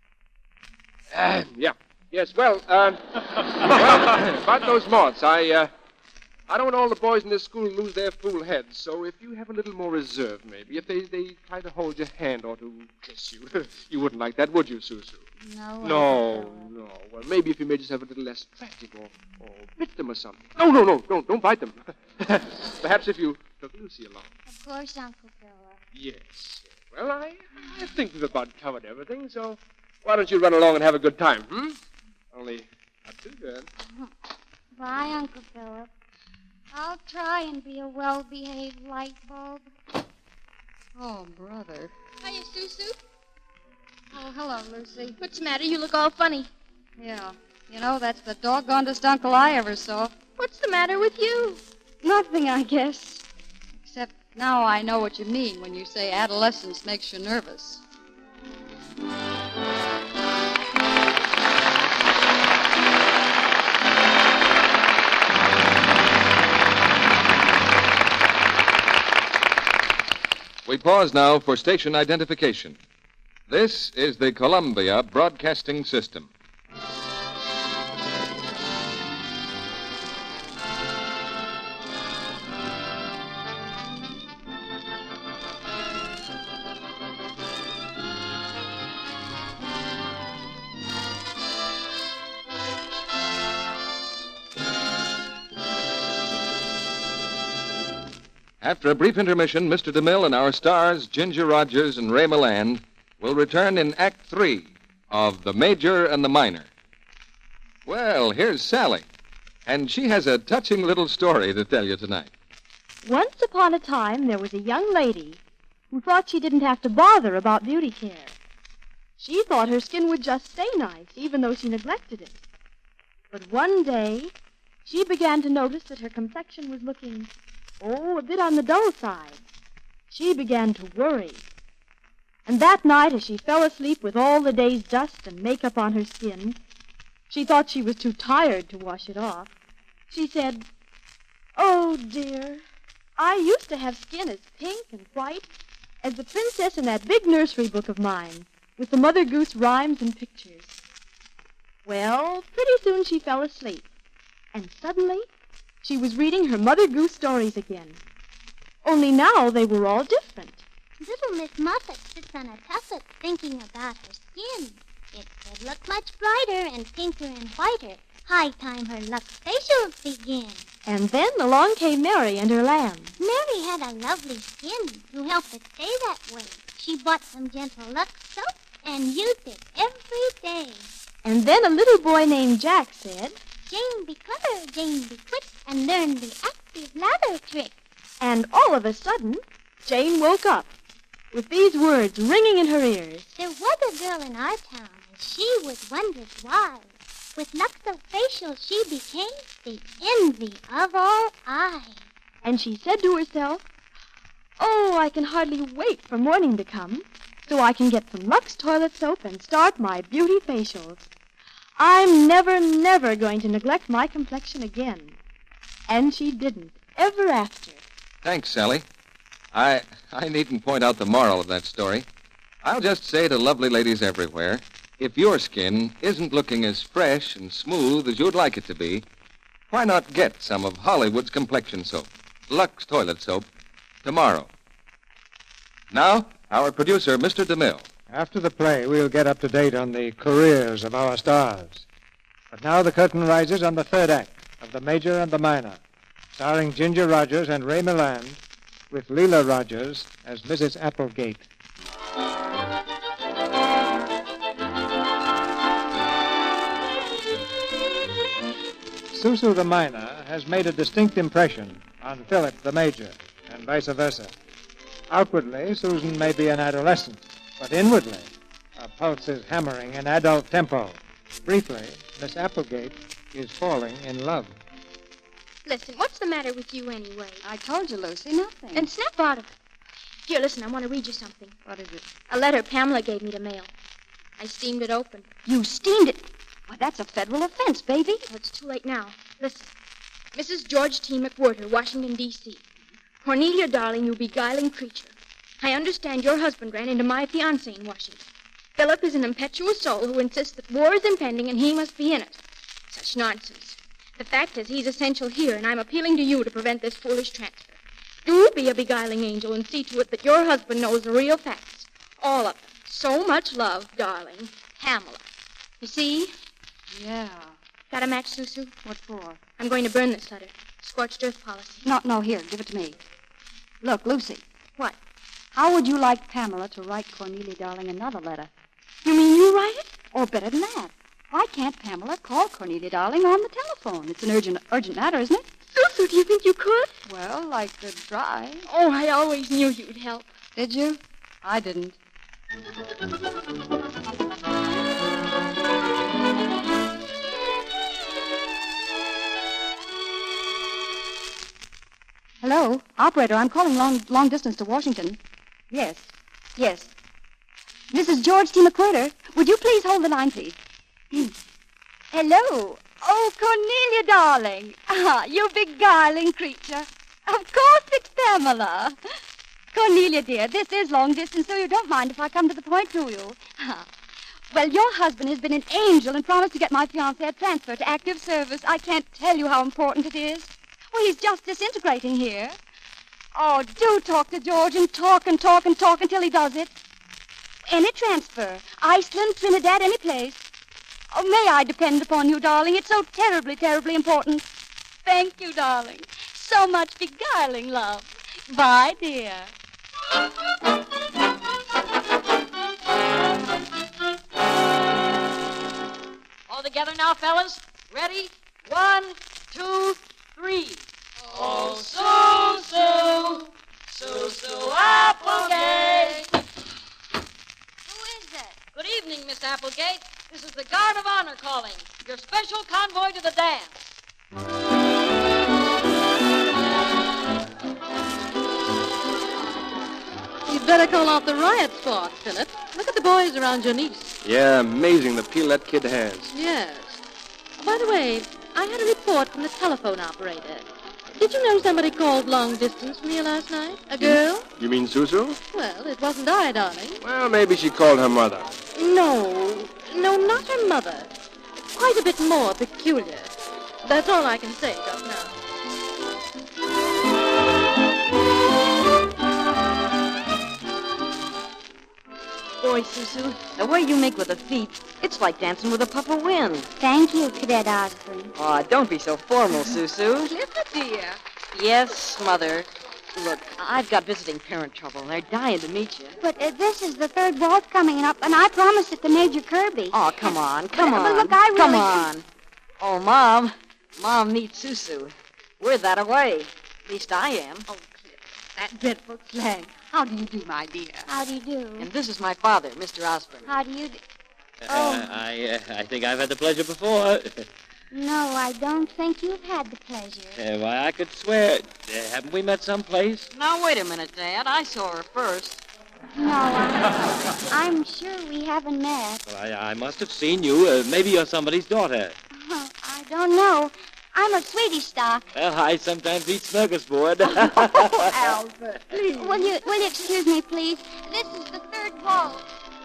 Uh, yeah. Yes, well, uh, well, about those moths, I, uh, I don't want all the boys in this school to lose their fool heads, so if you have a little more reserve, maybe, if they, they try to hold your hand or to kiss you, you wouldn't like that, would you, Susu? No. No, no. Well, maybe if you may just have a little less attractive or, or bit them or something. No, no, no, don't, don't bite them. Perhaps if you took Lucy along. Of course, Uncle Philip. Yes, yes. Well, I, I think we've about covered everything, so why don't you run along and have a good time, hmm? Only not too good. Bye, Uncle Philip. I'll try and be a well-behaved light bulb. Oh, brother. Hiya, Susu. Oh, hello, Lucy. What's the matter? You look all funny. Yeah. You know, that's the doggonedest uncle I ever saw. What's the matter with you? Nothing, I guess. Except now I know what you mean when you say adolescence makes you nervous. We pause now for station identification. This is the Columbia Broadcasting System. After a brief intermission, Mister DeMille and our stars, Ginger Rogers and Ray Milland, will return in Act Three of The Major and the Minor. Well, here's Sally, and she has a touching little story to tell you tonight. Once upon a time, there was a young lady who thought she didn't have to bother about beauty care. She thought her skin would just stay nice, even though she neglected it. But one day, she began to notice that her complexion was looking, oh, a bit on the dull side. She began to worry. And that night, as she fell asleep with all the day's dust and makeup on her skin, she thought she was too tired to wash it off. She said, "Oh, dear, I used to have skin as pink and white as the princess in that big nursery book of mine, with the Mother Goose rhymes and pictures." Well, pretty soon she fell asleep, and suddenly she was reading her Mother Goose stories again. Only now they were all different. Little Miss Muffet sits on a tussock thinking about her skin. It could look much brighter and pinker and whiter. High time her Lux facials begin. And then along came Mary and her lamb. Mary had a lovely skin to help it stay that way. She bought some gentle Lux soap and used it every day. And then a little boy named Jack said, "Jane be clever, Jane be quick, and learn the active lather trick." And all of a sudden, Jane woke up with these words ringing in her ears. There was a girl in our town, and she was wondrous wise. With Luxo facial she became the envy of all eyes. And she said to herself, "Oh, I can hardly wait for morning to come so I can get some Lux toilet soap and start my beauty facials. I'm never, never going to neglect my complexion again." And she didn't, ever after. Thanks, Sally. I I needn't point out the moral of that story. I'll just say to lovely ladies everywhere, if your skin isn't looking as fresh and smooth as you'd like it to be, why not get some of Hollywood's complexion soap, Lux toilet soap, tomorrow? Now, our producer, Mister DeMille. After the play, we'll get up to date on the careers of our stars. But now the curtain rises on the third act of The Major and the Minor, starring Ginger Rogers and Ray Milland, with Leela Rogers as Missus Applegate. Susu the Minor has made a distinct impression on Philip the Major, and vice versa. Outwardly, Susan may be an adolescent, but inwardly, her pulse is hammering in adult tempo. Briefly, Miss Applegate is falling in love. Listen, what's the matter with you anyway? I told you, Lucy, nothing. Then snap out of it. Here, listen, I want to read you something. What is it? A letter Pamela gave me to mail. I steamed it open. You steamed it? Why, that's a federal offense, baby. Oh, it's too late now. Listen. Missus George T. McWhirter, Washington, D C Cornelia, darling, you beguiling creature. I understand your husband ran into my fiancé in Washington. Philip is an impetuous soul who insists that war is impending and he must be in it. Such nonsense. The fact is, he's essential here, and I'm appealing to you to prevent this foolish transfer. Do be a beguiling angel and see to it that your husband knows the real facts. All of them. So much love, darling. Pamela. You see? Yeah. Got a match, Susu? What for? I'm going to burn this letter. Scorched earth policy. No, no, here, give it to me. Look, Lucy. What? How would you like Pamela to write Cornelia, darling, another letter? You mean you write it? Or better than that. Why can't Pamela call Cornelia, darling, on the telephone? It's an urgent, urgent matter, isn't it? Susu, do you think you could? Well, I could try. Oh, I always knew you'd help. Did you? I didn't. Hello? Operator, I'm calling long, long distance to Washington. Yes. Yes. This is George T. McWhirter. Would you please hold the line, please? Hello. Oh, Cornelia, darling. Ah, you beguiling creature. Of course it's Pamela. Cornelia, dear, this is long distance, so you don't mind if I come to the point, do you? Ah. Well, your husband has been an angel and promised to get my fiancé a transfer to active service. I can't tell you how important it is. Well, he's just disintegrating here. Oh, do talk to George and talk and talk and talk until he does it. Any transfer. Iceland, Trinidad, any place. Oh, may I depend upon you, darling? It's so terribly, terribly important. Thank you, darling. So much beguiling love. Bye, dear. All together now, fellas. Ready? One, two, three. Oh, Sue, Sue, Sue Applegate. Who is that? Good evening, Miss Applegate. This is the Guard of Honor calling. Your special convoy to the dance. You'd better call off the riot squad, Philip. Look at the boys around your niece. Yeah, amazing the peel that kid has. Yes. By the way, I had a report from the telephone operator. Did you know somebody called long distance from here last night? A girl? You mean Susu? Well, it wasn't I, darling. Well, maybe she called her mother. No. No, not her mother. Quite a bit more peculiar. That's all I can say just now. Boy, Susu, the way you make with the feet, it's like dancing with a puff of wind. Thank you, Cadet Osborne. Aw, don't be so formal, Susu. Clipper, dear. Yes, Mother. Look, I've got visiting parent trouble, and they're dying to meet you. But uh, this is the third waltz coming up, and I promised it to Major Kirby. Oh, come on, come But- on. but look, I Come really- on. Oh, Mom. Mom meets Susu. We're that away. At least I am. Oh, Clip, that dreadful slang. How do you do, my dear? How do you do? And this is my father, Mister Osborne. How do you do? Uh, Oh. I uh, I think I've had the pleasure before. No, I don't think you've had the pleasure. Uh, why, I could swear. Uh, haven't we met someplace? Now, wait a minute, Dad. I saw her first. No, I, I'm sure we haven't met. Well, I, I must have seen you. Uh, maybe you're somebody's daughter. Oh, I don't know. I'm a sweetie stock. Well, I sometimes eat smorgasbord. Oh, Albert, please. Will you, will you excuse me, please? This is the third waltz.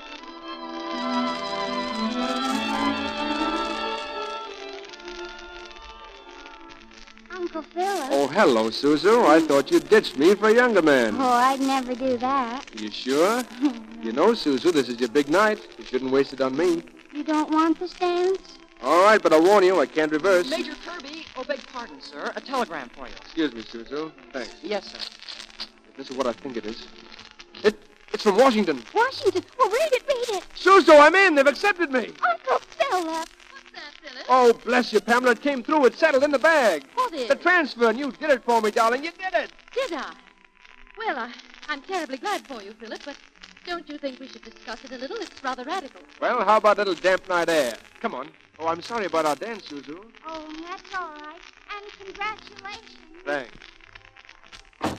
Uncle Philip. Oh, hello, Susu. I thought you ditched me for a younger man. Oh, I'd never do that. You sure? You know, Susu, this is your big night. You shouldn't waste it on me. You don't want this dance? All right, but I warn you, I can't reverse. Major Kirby, oh, beg pardon, sir. A telegram for you. Excuse me, Susu. Thanks. Yes, sir. If this is what I think it is. It, it's from Washington. Washington. Well, read it, read it. Susu, I'm in. They've accepted me. Uncle Philip. Oh, bless you, Pamela. It came through. It's settled in the bag. What is? The transfer, and you did it for me, darling. You did it. Did I? Well, I, I'm terribly glad for you, Philip, but don't you think we should discuss it a little? It's rather radical. Well, how about a little damp night air? Come on. Oh, I'm sorry about our dance, Susu. Oh, that's all right. And congratulations. Thanks.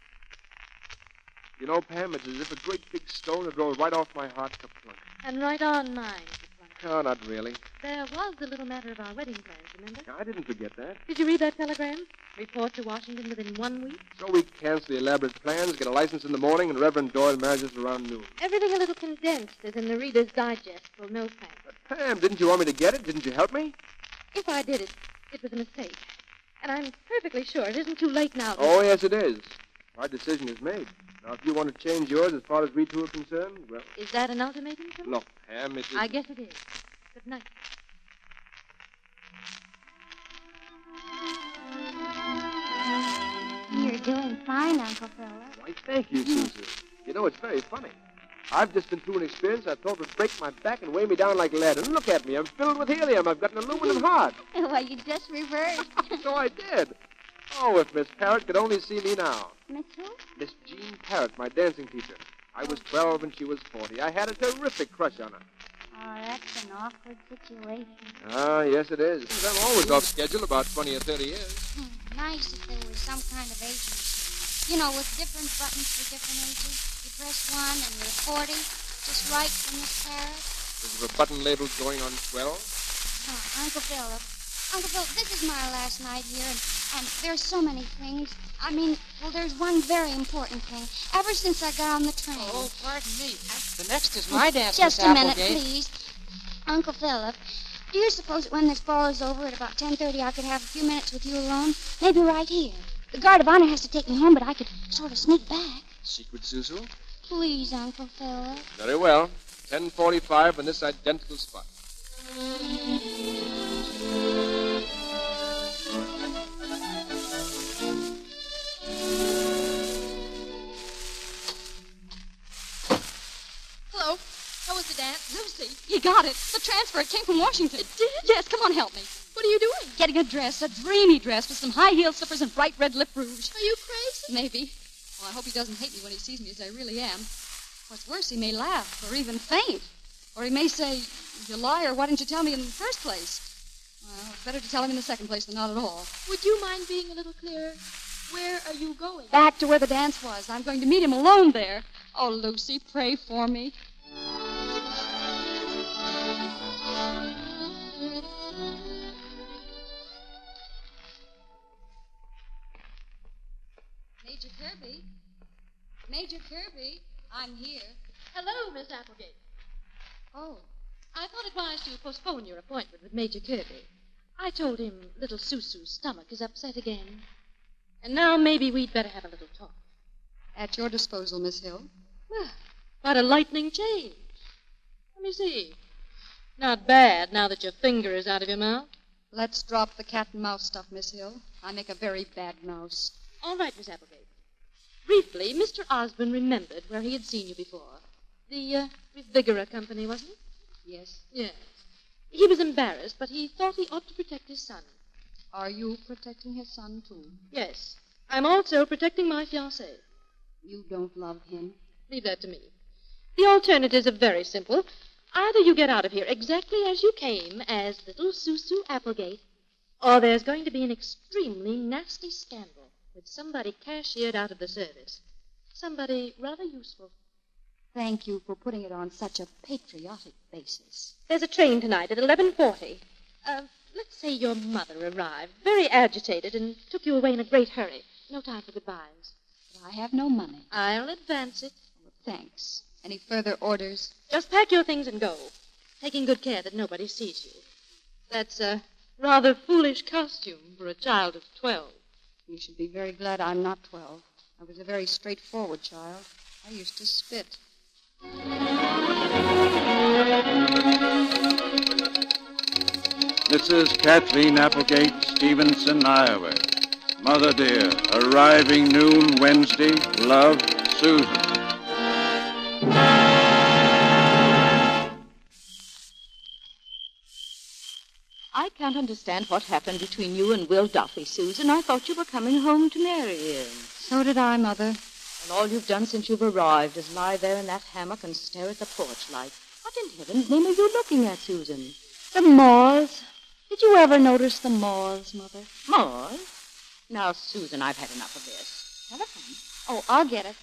You know, Pam, it's as if a great big stone had rolled right off my heart to plunk. And right on mine. Oh, not really. There was the little matter of our wedding plans, remember? I didn't forget that. Did you read that telegram? Report to Washington within one week? So we cancel the elaborate plans, get a license in the morning, and Reverend Doyle marries us around noon. Everything a little condensed, as in the Reader's Digest. Well, no thanks. Pam, didn't you want me to get it? Didn't you help me? If I did it, it was a mistake. And I'm perfectly sure it isn't too late now. to- Oh, yes, it is. My decision is made. Now, if you want to change yours as far as we two are concerned, well... Is that an ultimatum, Philip? Look, Pam, it is... I guess it is. Good night. You're doing fine, Uncle Philip. Why, thank you, Susan. You know, it's very funny. I've just been through an experience I thought would break my back and weigh me down like lead. And look at me. I'm filled with helium. I've got an aluminum heart. Well, you just reversed. So I did. Oh, if Miss Parrott could only see me now. Miss who? Miss Jean Parrott, my dancing teacher. I was twelve and she was forty. I had a terrific crush on her. Oh, that's an awkward situation. Ah, yes, it is. I'm always off schedule about twenty or thirty years. Hmm, nice if there was some kind of agency. You know, with different buttons for different ages. You press one and you're forty, just right in this parrot. Is there a button labeled going on twelve? Oh, Uncle Philip. Uncle Philip, this is my last night here, and, and there's so many things. I mean, well, there's one very important thing. Ever since I got on the train... Oh, pardon me. The next is my dance, Just Miss a minute, Applegate. please. Uncle Philip, do you suppose that when this ball is over at about ten thirty I could have a few minutes with you alone? Maybe right here. The guard of honor has to take me home, but I could sort of sneak back. Secret, Susu? Please, Uncle Philip. Very well. ten forty-five in this identical spot. Hello. How was the dance? Lucy. He got it. The transfer. It came from Washington. It did? Yes, come on, help me. What are you doing? Getting a dress, a dreamy dress with some high-heel slippers and bright red lip rouge. Are you crazy? Maybe. Well, I hope he doesn't hate me when he sees me as I really am. What's worse, he may laugh or even faint. Or he may say, you liar, why didn't you tell me in the first place? Well, it's better to tell him in the second place than not at all. Would you mind being a little clearer? Where are you going? Back to where the dance was. I'm going to meet him alone there. Oh, Lucy, pray for me. Major Kirby. Major Kirby, I'm here. Hello, Miss Applegate. Oh. I thought it wise to postpone your appointment with Major Kirby. I told him little Susu's stomach is upset again. And now maybe we'd better have a little talk. At your disposal, Miss Hill. Well, what a lightning change. Let me see. Not bad now that your finger is out of your mouth. Let's drop the cat and mouse stuff, Miss Hill. I make a very bad mouse. All right, Miss Applegate. Briefly, Mister Osborne remembered where he had seen you before. The uh, Revigora Company, wasn't it? Yes. Yes. He was embarrassed, but he thought he ought to protect his son. Are you protecting his son, too? Yes. I'm also protecting my fiancé. You don't love him? Leave that to me. The alternatives are very simple. Either you get out of here exactly as you came, as little Susu Applegate, or there's going to be an extremely nasty scandal with somebody cashiered out of the service. Somebody rather useful. Thank you for putting it on such a patriotic basis. There's a train tonight at eleven forty. Uh, let's say your mother arrived, very agitated, and took you away in a great hurry. No time for goodbyes. But I have no money. I'll advance it. Oh, thanks. Any further orders? Just pack your things and go, taking good care that nobody sees you. That's a rather foolish costume for a child of twelve. You should be very glad I'm not twelve. I was a very straightforward child. I used to spit. Missus Kathleen Applegate, Stevenson, Iowa. Mother dear, arriving noon Wednesday. Love, Susan. I can't understand what happened between you and Will Duffy, Susan. I thought you were coming home to marry him. So did I, Mother. And all you've done since you've arrived is lie there in that hammock and stare at the porch light. What in heaven's name are you looking at, Susan? The moths. Did you ever notice the moths, Mother? Moths? Now, Susan, I've had enough of this. Telephone? Oh, I'll get it.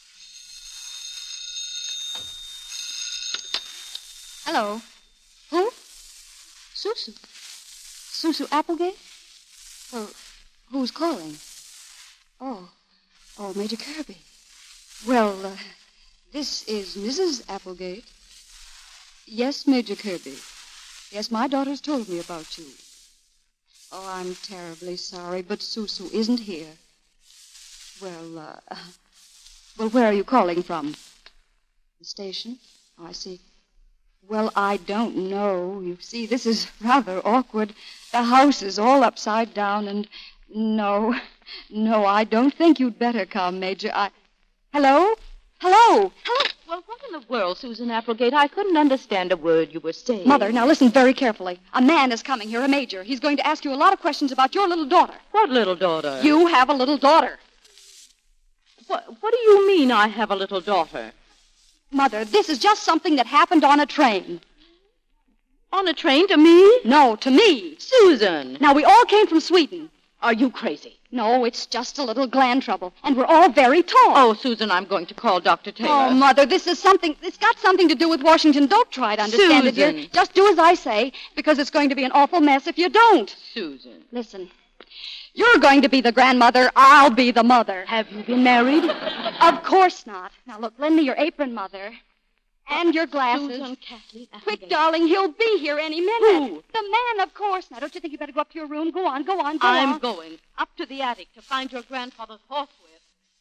Hello. Who? Susu. Susu Applegate? Well, who's calling? Oh. Oh, Major Kirby. Well, uh, this is Missus Applegate. Yes, Major Kirby. Yes, my daughter's told me about you. Oh, I'm terribly sorry, but Susu isn't here. Well, uh, well, where are you calling from? The station? Oh, I see. Well, I don't know. You see, this is rather awkward. The house is all upside down, and no, no, I don't think you'd better come, Major. I... Hello? Hello? Hello? Well, what in the world, Susan Applegate? I couldn't understand a word you were saying. Mother, now listen very carefully. A man is coming here, a major. He's going to ask you a lot of questions about your little daughter. What little daughter? You have a little daughter. What, what do you mean I have a little daughter? Mother, this is just something that happened on a train. On a train to me? No, to me. Susan. Now, we all came from Sweden. Are you crazy? No, it's just a little gland trouble, and we're all very tall. Oh, Susan, I'm going to call Doctor Taylor. Oh, Mother, this is something, it's got something to do with Washington. Don't try to understand it, dear. Susan. Just do as I say, because it's going to be an awful mess if you don't. Susan. Listen, you're going to be the grandmother, I'll be the mother. Have you been married? Of course not. Now, look, lend me your apron, Mother. And your glasses. Susan, Kathleen, Quick, darling, he'll be here any minute. Who? The man, of course. Now, don't you think you better go up to your room? Go on, go on, go I'm on. going up to the attic to find your grandfather's horsewhip.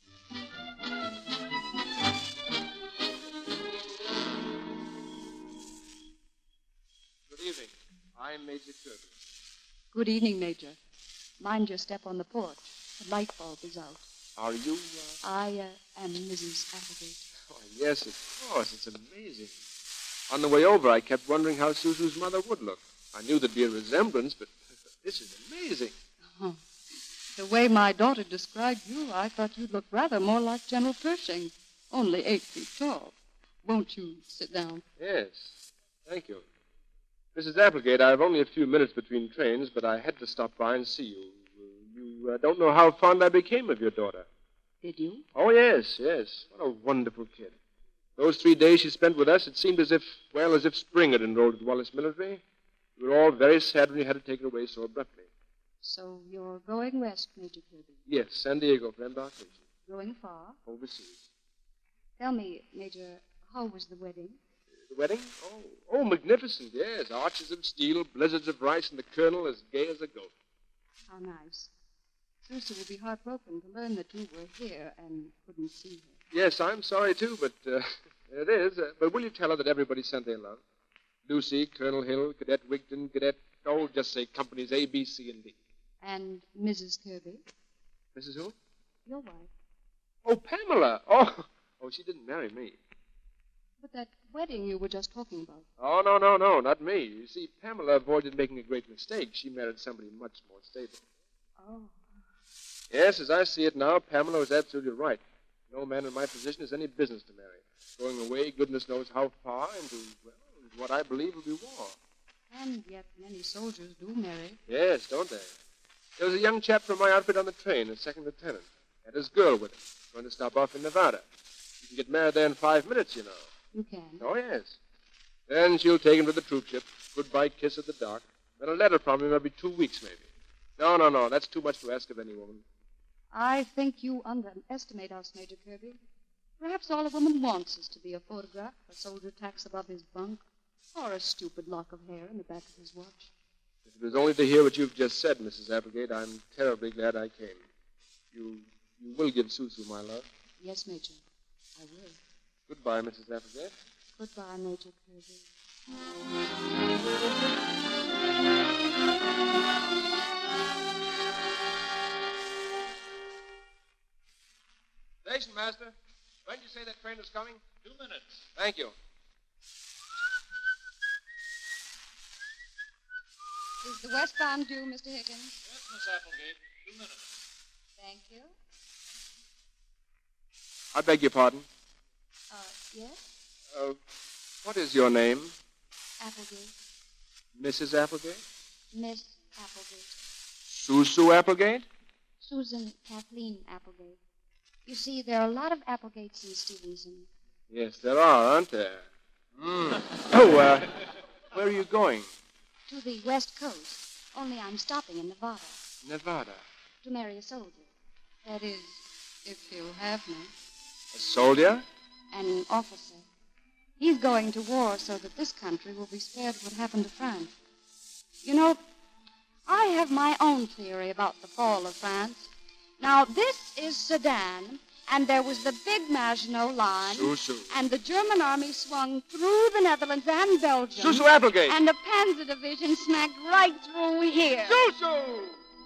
Good evening. I'm Major Kirby. Good evening, Major. Mind your step on the porch. The light bulb is out. Are you, uh... I uh, am Missus Applegate. Oh, yes, of course. It's amazing. On the way over, I kept wondering how Susu's mother would look. I knew there'd be a resemblance, but this is amazing. Oh. The way my daughter described you, I thought you'd look rather more like General Pershing, only eight feet tall. Won't you sit down? Yes. Thank you. Missus Applegate, I have only a few minutes between trains, but I had to stop by and see you. You uh, don't know how fond I became of your daughter. Did you? Oh, yes, yes. What a wonderful kid. Those three days she spent with us, it seemed as if, well, as if spring had enrolled at Wallace Military. We were all very sad when you had to take her away so abruptly. So you're going west, Major Kirby? Yes, San Diego for embarkation. Going far? Overseas. Tell me, Major, how was the wedding? The wedding? Oh, oh, magnificent, yes. Arches of steel, blizzards of rice, and the colonel as gay as a goat. How nice. Susie will be heartbroken to learn that you were here and couldn't see her. Yes, I'm sorry, too, but uh, there it is. Uh, but will you tell her that everybody sent their love? Lucy, Colonel Hill, Cadet Wigton, Cadet... Oh, just say companies A, B, C, and D. And Missus Kirby? Missus who? Your wife. Oh, Pamela. Oh, oh, she didn't marry me. But that wedding you were just talking about. Oh, no, no, no, not me. You see, Pamela avoided making a great mistake. She married somebody much more stable. Oh. Yes, as I see it now, Pamela was absolutely right. No man in my position has any business to marry. Going away, goodness knows how far, into, well, into what I believe will be war. And yet many soldiers do marry. Yes, don't they? There was a young chap from my outfit on the train, a second lieutenant. Had his girl with him, going to stop off in Nevada. You can get married there in five minutes, you know. You can? Oh, yes. Then she'll take him to the troop ship, goodbye kiss at the dock, then a letter from him every two weeks, maybe. No, no, no, that's too much to ask of any woman. I think you underestimate us, Major Kirby. Perhaps all a woman wants is to be a photograph a soldier tacks above his bunk, or a stupid lock of hair in the back of his watch. If it was only to hear what you've just said, Missus Applegate, I'm terribly glad I came. You you will give Susu my love? Yes, Major, I will. Goodbye, Missus Applegate. Goodbye, Major Kirby. Station master, when did you say that train was coming? Two minutes. Thank you. Is the westbound due, Mister Higgins? Yes, Miss Applegate. Two minutes. Thank you. I beg your pardon. Uh, yes? Uh, what is your name? Applegate. Missus Applegate? Miss Applegate. Susu Applegate? Susan Kathleen Applegate. You see, there are a lot of Applegates in Stevenson. Yes, there are, aren't there? Mm. Oh, uh, where are you going? To the West Coast. Only I'm stopping in Nevada. Nevada? To marry a soldier. That is, if he'll have me. A soldier? An officer. He's going to war so that this country will be spared what happened to France. You know, I have my own theory about the fall of France. Now, this is Sedan, and there was the big Maginot Line. Susu. And the German army swung through the Netherlands and Belgium. Susu Applegate. And the Panzer Division smacked right through here. Susu!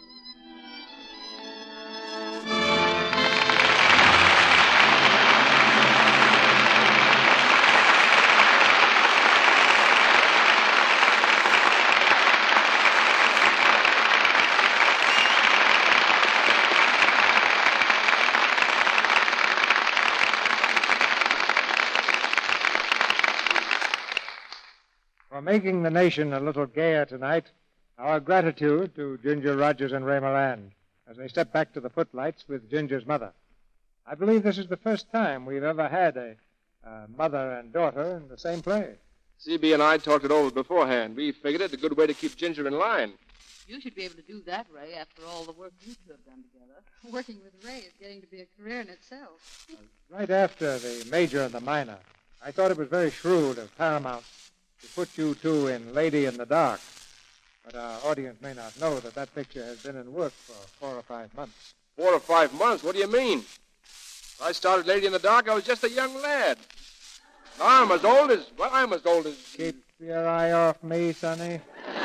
For making the nation a little gayer tonight, our gratitude to Ginger Rogers and Ray Milland. as they step back to the footlights with Ginger's mother. I believe this is the first time we've ever had a uh, mother and daughter in the same play. C B and I talked it over beforehand. We figured it a good way to keep Ginger in line. You should be able to do that, Ray, after all the work you two have done together. Working with Ray is getting to be a career in itself. Right after the major and the minor, I thought it was very shrewd of Paramount to put you two in Lady in the Dark. But our audience may not know that that picture has been in work for four or five months. Four or five months? What do you mean? When I started Lady in the Dark, I was just a young lad. Now I'm as old as, well, I'm as old as... Keep your eye off me, Sonny.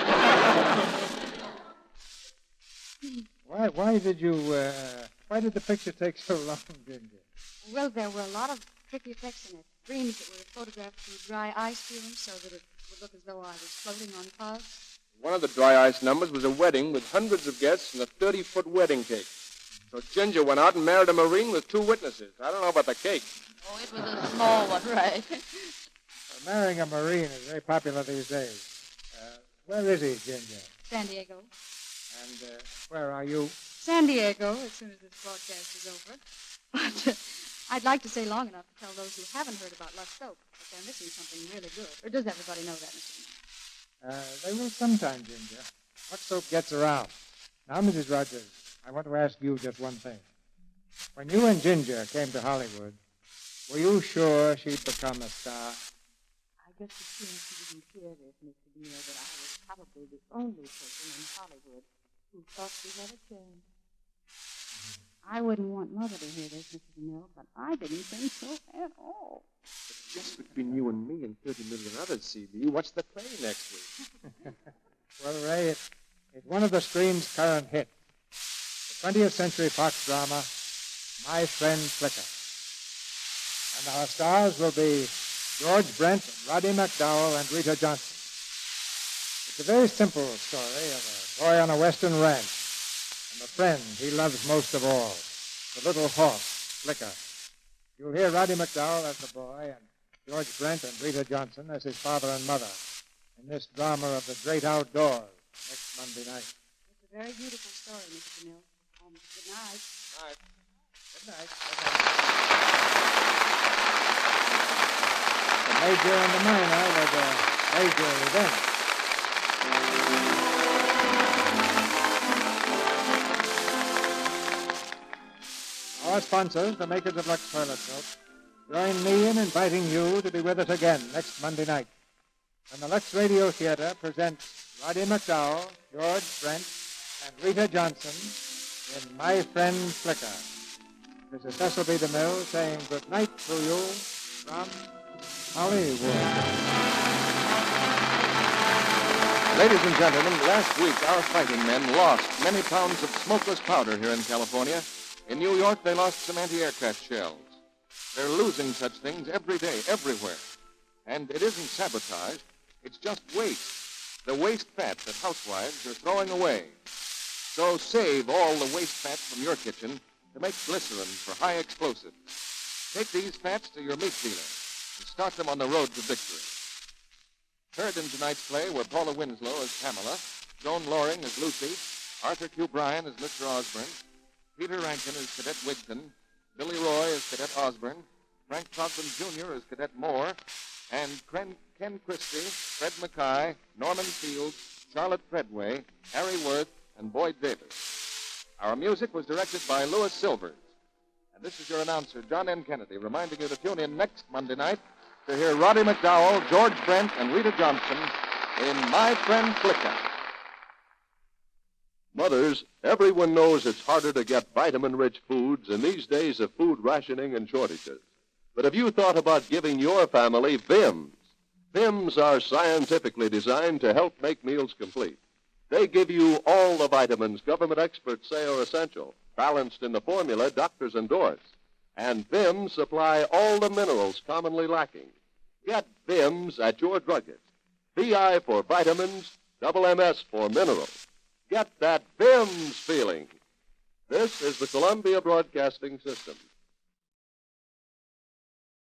Why, why did you, uh, why did the picture take so long, Ginger? Well, there were a lot of tricky effects in it. Dreams that were photographed through dry ice fumes so that it would look as though I was floating on clouds. One of the dry ice numbers was a wedding with hundreds of guests and a thirty-foot wedding cake. So Ginger went out and married a Marine with two witnesses. I don't know about the cake. Oh, it was a small one, right? Uh, marrying a Marine is very popular these days. Uh, where is he, Ginger? San Diego. And uh, where are you? San Diego, as soon as this broadcast is over. But uh, I'd like to stay long enough to tell those who haven't heard about Lux Soap that they're missing something really good. Or does everybody know that, Mister Uh, they will sometime, Ginger. Lux Soap gets around. Now, Missus Rogers, I want to ask you just one thing. When you and Ginger came to Hollywood, were you sure she'd become a star? I guess it seems you didn't hear this, Mister DeMille, that I was probably the only person in Hollywood who thought she had a chance. I wouldn't want Mother to hear this, Missus DeMille, but I didn't think so at all. But just between you and me and thirty million others, C B, what's the play next week? Well, Ray, it, it's one of the screen's current hits. The twentieth Century Fox drama, My Friend Flicker. And our stars will be George Brent, Roddy McDowell, and Rita Johnson. It's a very simple story of a boy on a western ranch and the friend he loves most of all, the little horse, Flicker. You'll hear Roddy McDowell as the boy and George Brent and Rita Johnson as his father and mother in this drama of the great outdoors next Monday night. It's a very beautiful story, Mister DeMille. Um, good night. Night. Good night. The Major and the Minor was a major event. Our sponsors, the makers of Lux Toilet Soap, join me in inviting you to be with us again next Monday night when the Lux Radio Theater presents Roddy McDowell, George Brent, and Rita Johnson in My Friend Flicker. This is Cecil B. DeMille saying good night to you from Hollywood. Ladies and gentlemen, last week our fighting men lost many pounds of smokeless powder here in California. In New York, they lost some anti-aircraft shells. They're losing such things every day, everywhere. And it isn't sabotage, it's just waste. The waste fat that housewives are throwing away. So save all the waste fat from your kitchen to make glycerin for high explosives. Take these fats to your meat dealer and start them on the road to victory. Heard in tonight's play were Paula Winslow as Pamela, Joan Loring as Lucy, Arthur Q. Bryan as Mister Osborne, Peter Rankin as Cadet Wigton, Billy Roy as Cadet Osborne, Frank Conklin Junior as Cadet Moore, and Ken, Ken Christie, Fred Mackay, Norman Fields, Charlotte Treadway, Harry Worth, and Boyd Davis. Our music was directed by Louis Silvers. And this is your announcer, John N. Kennedy, reminding you to tune in next Monday night to hear Roddy McDowell, George Brent, and Rita Johnson in My Friend Flicker. Mothers, everyone knows it's harder to get vitamin-rich foods in these days of food rationing and shortages. But have you thought about giving your family Vims? Vims are scientifically designed to help make meals complete. They give you all the vitamins government experts say are essential, balanced in the formula doctors endorse. And Vims supply all the minerals commonly lacking. Get Vims at your druggist. V I for vitamins, double M S for minerals. Get that Vims feeling. This is the Columbia Broadcasting System.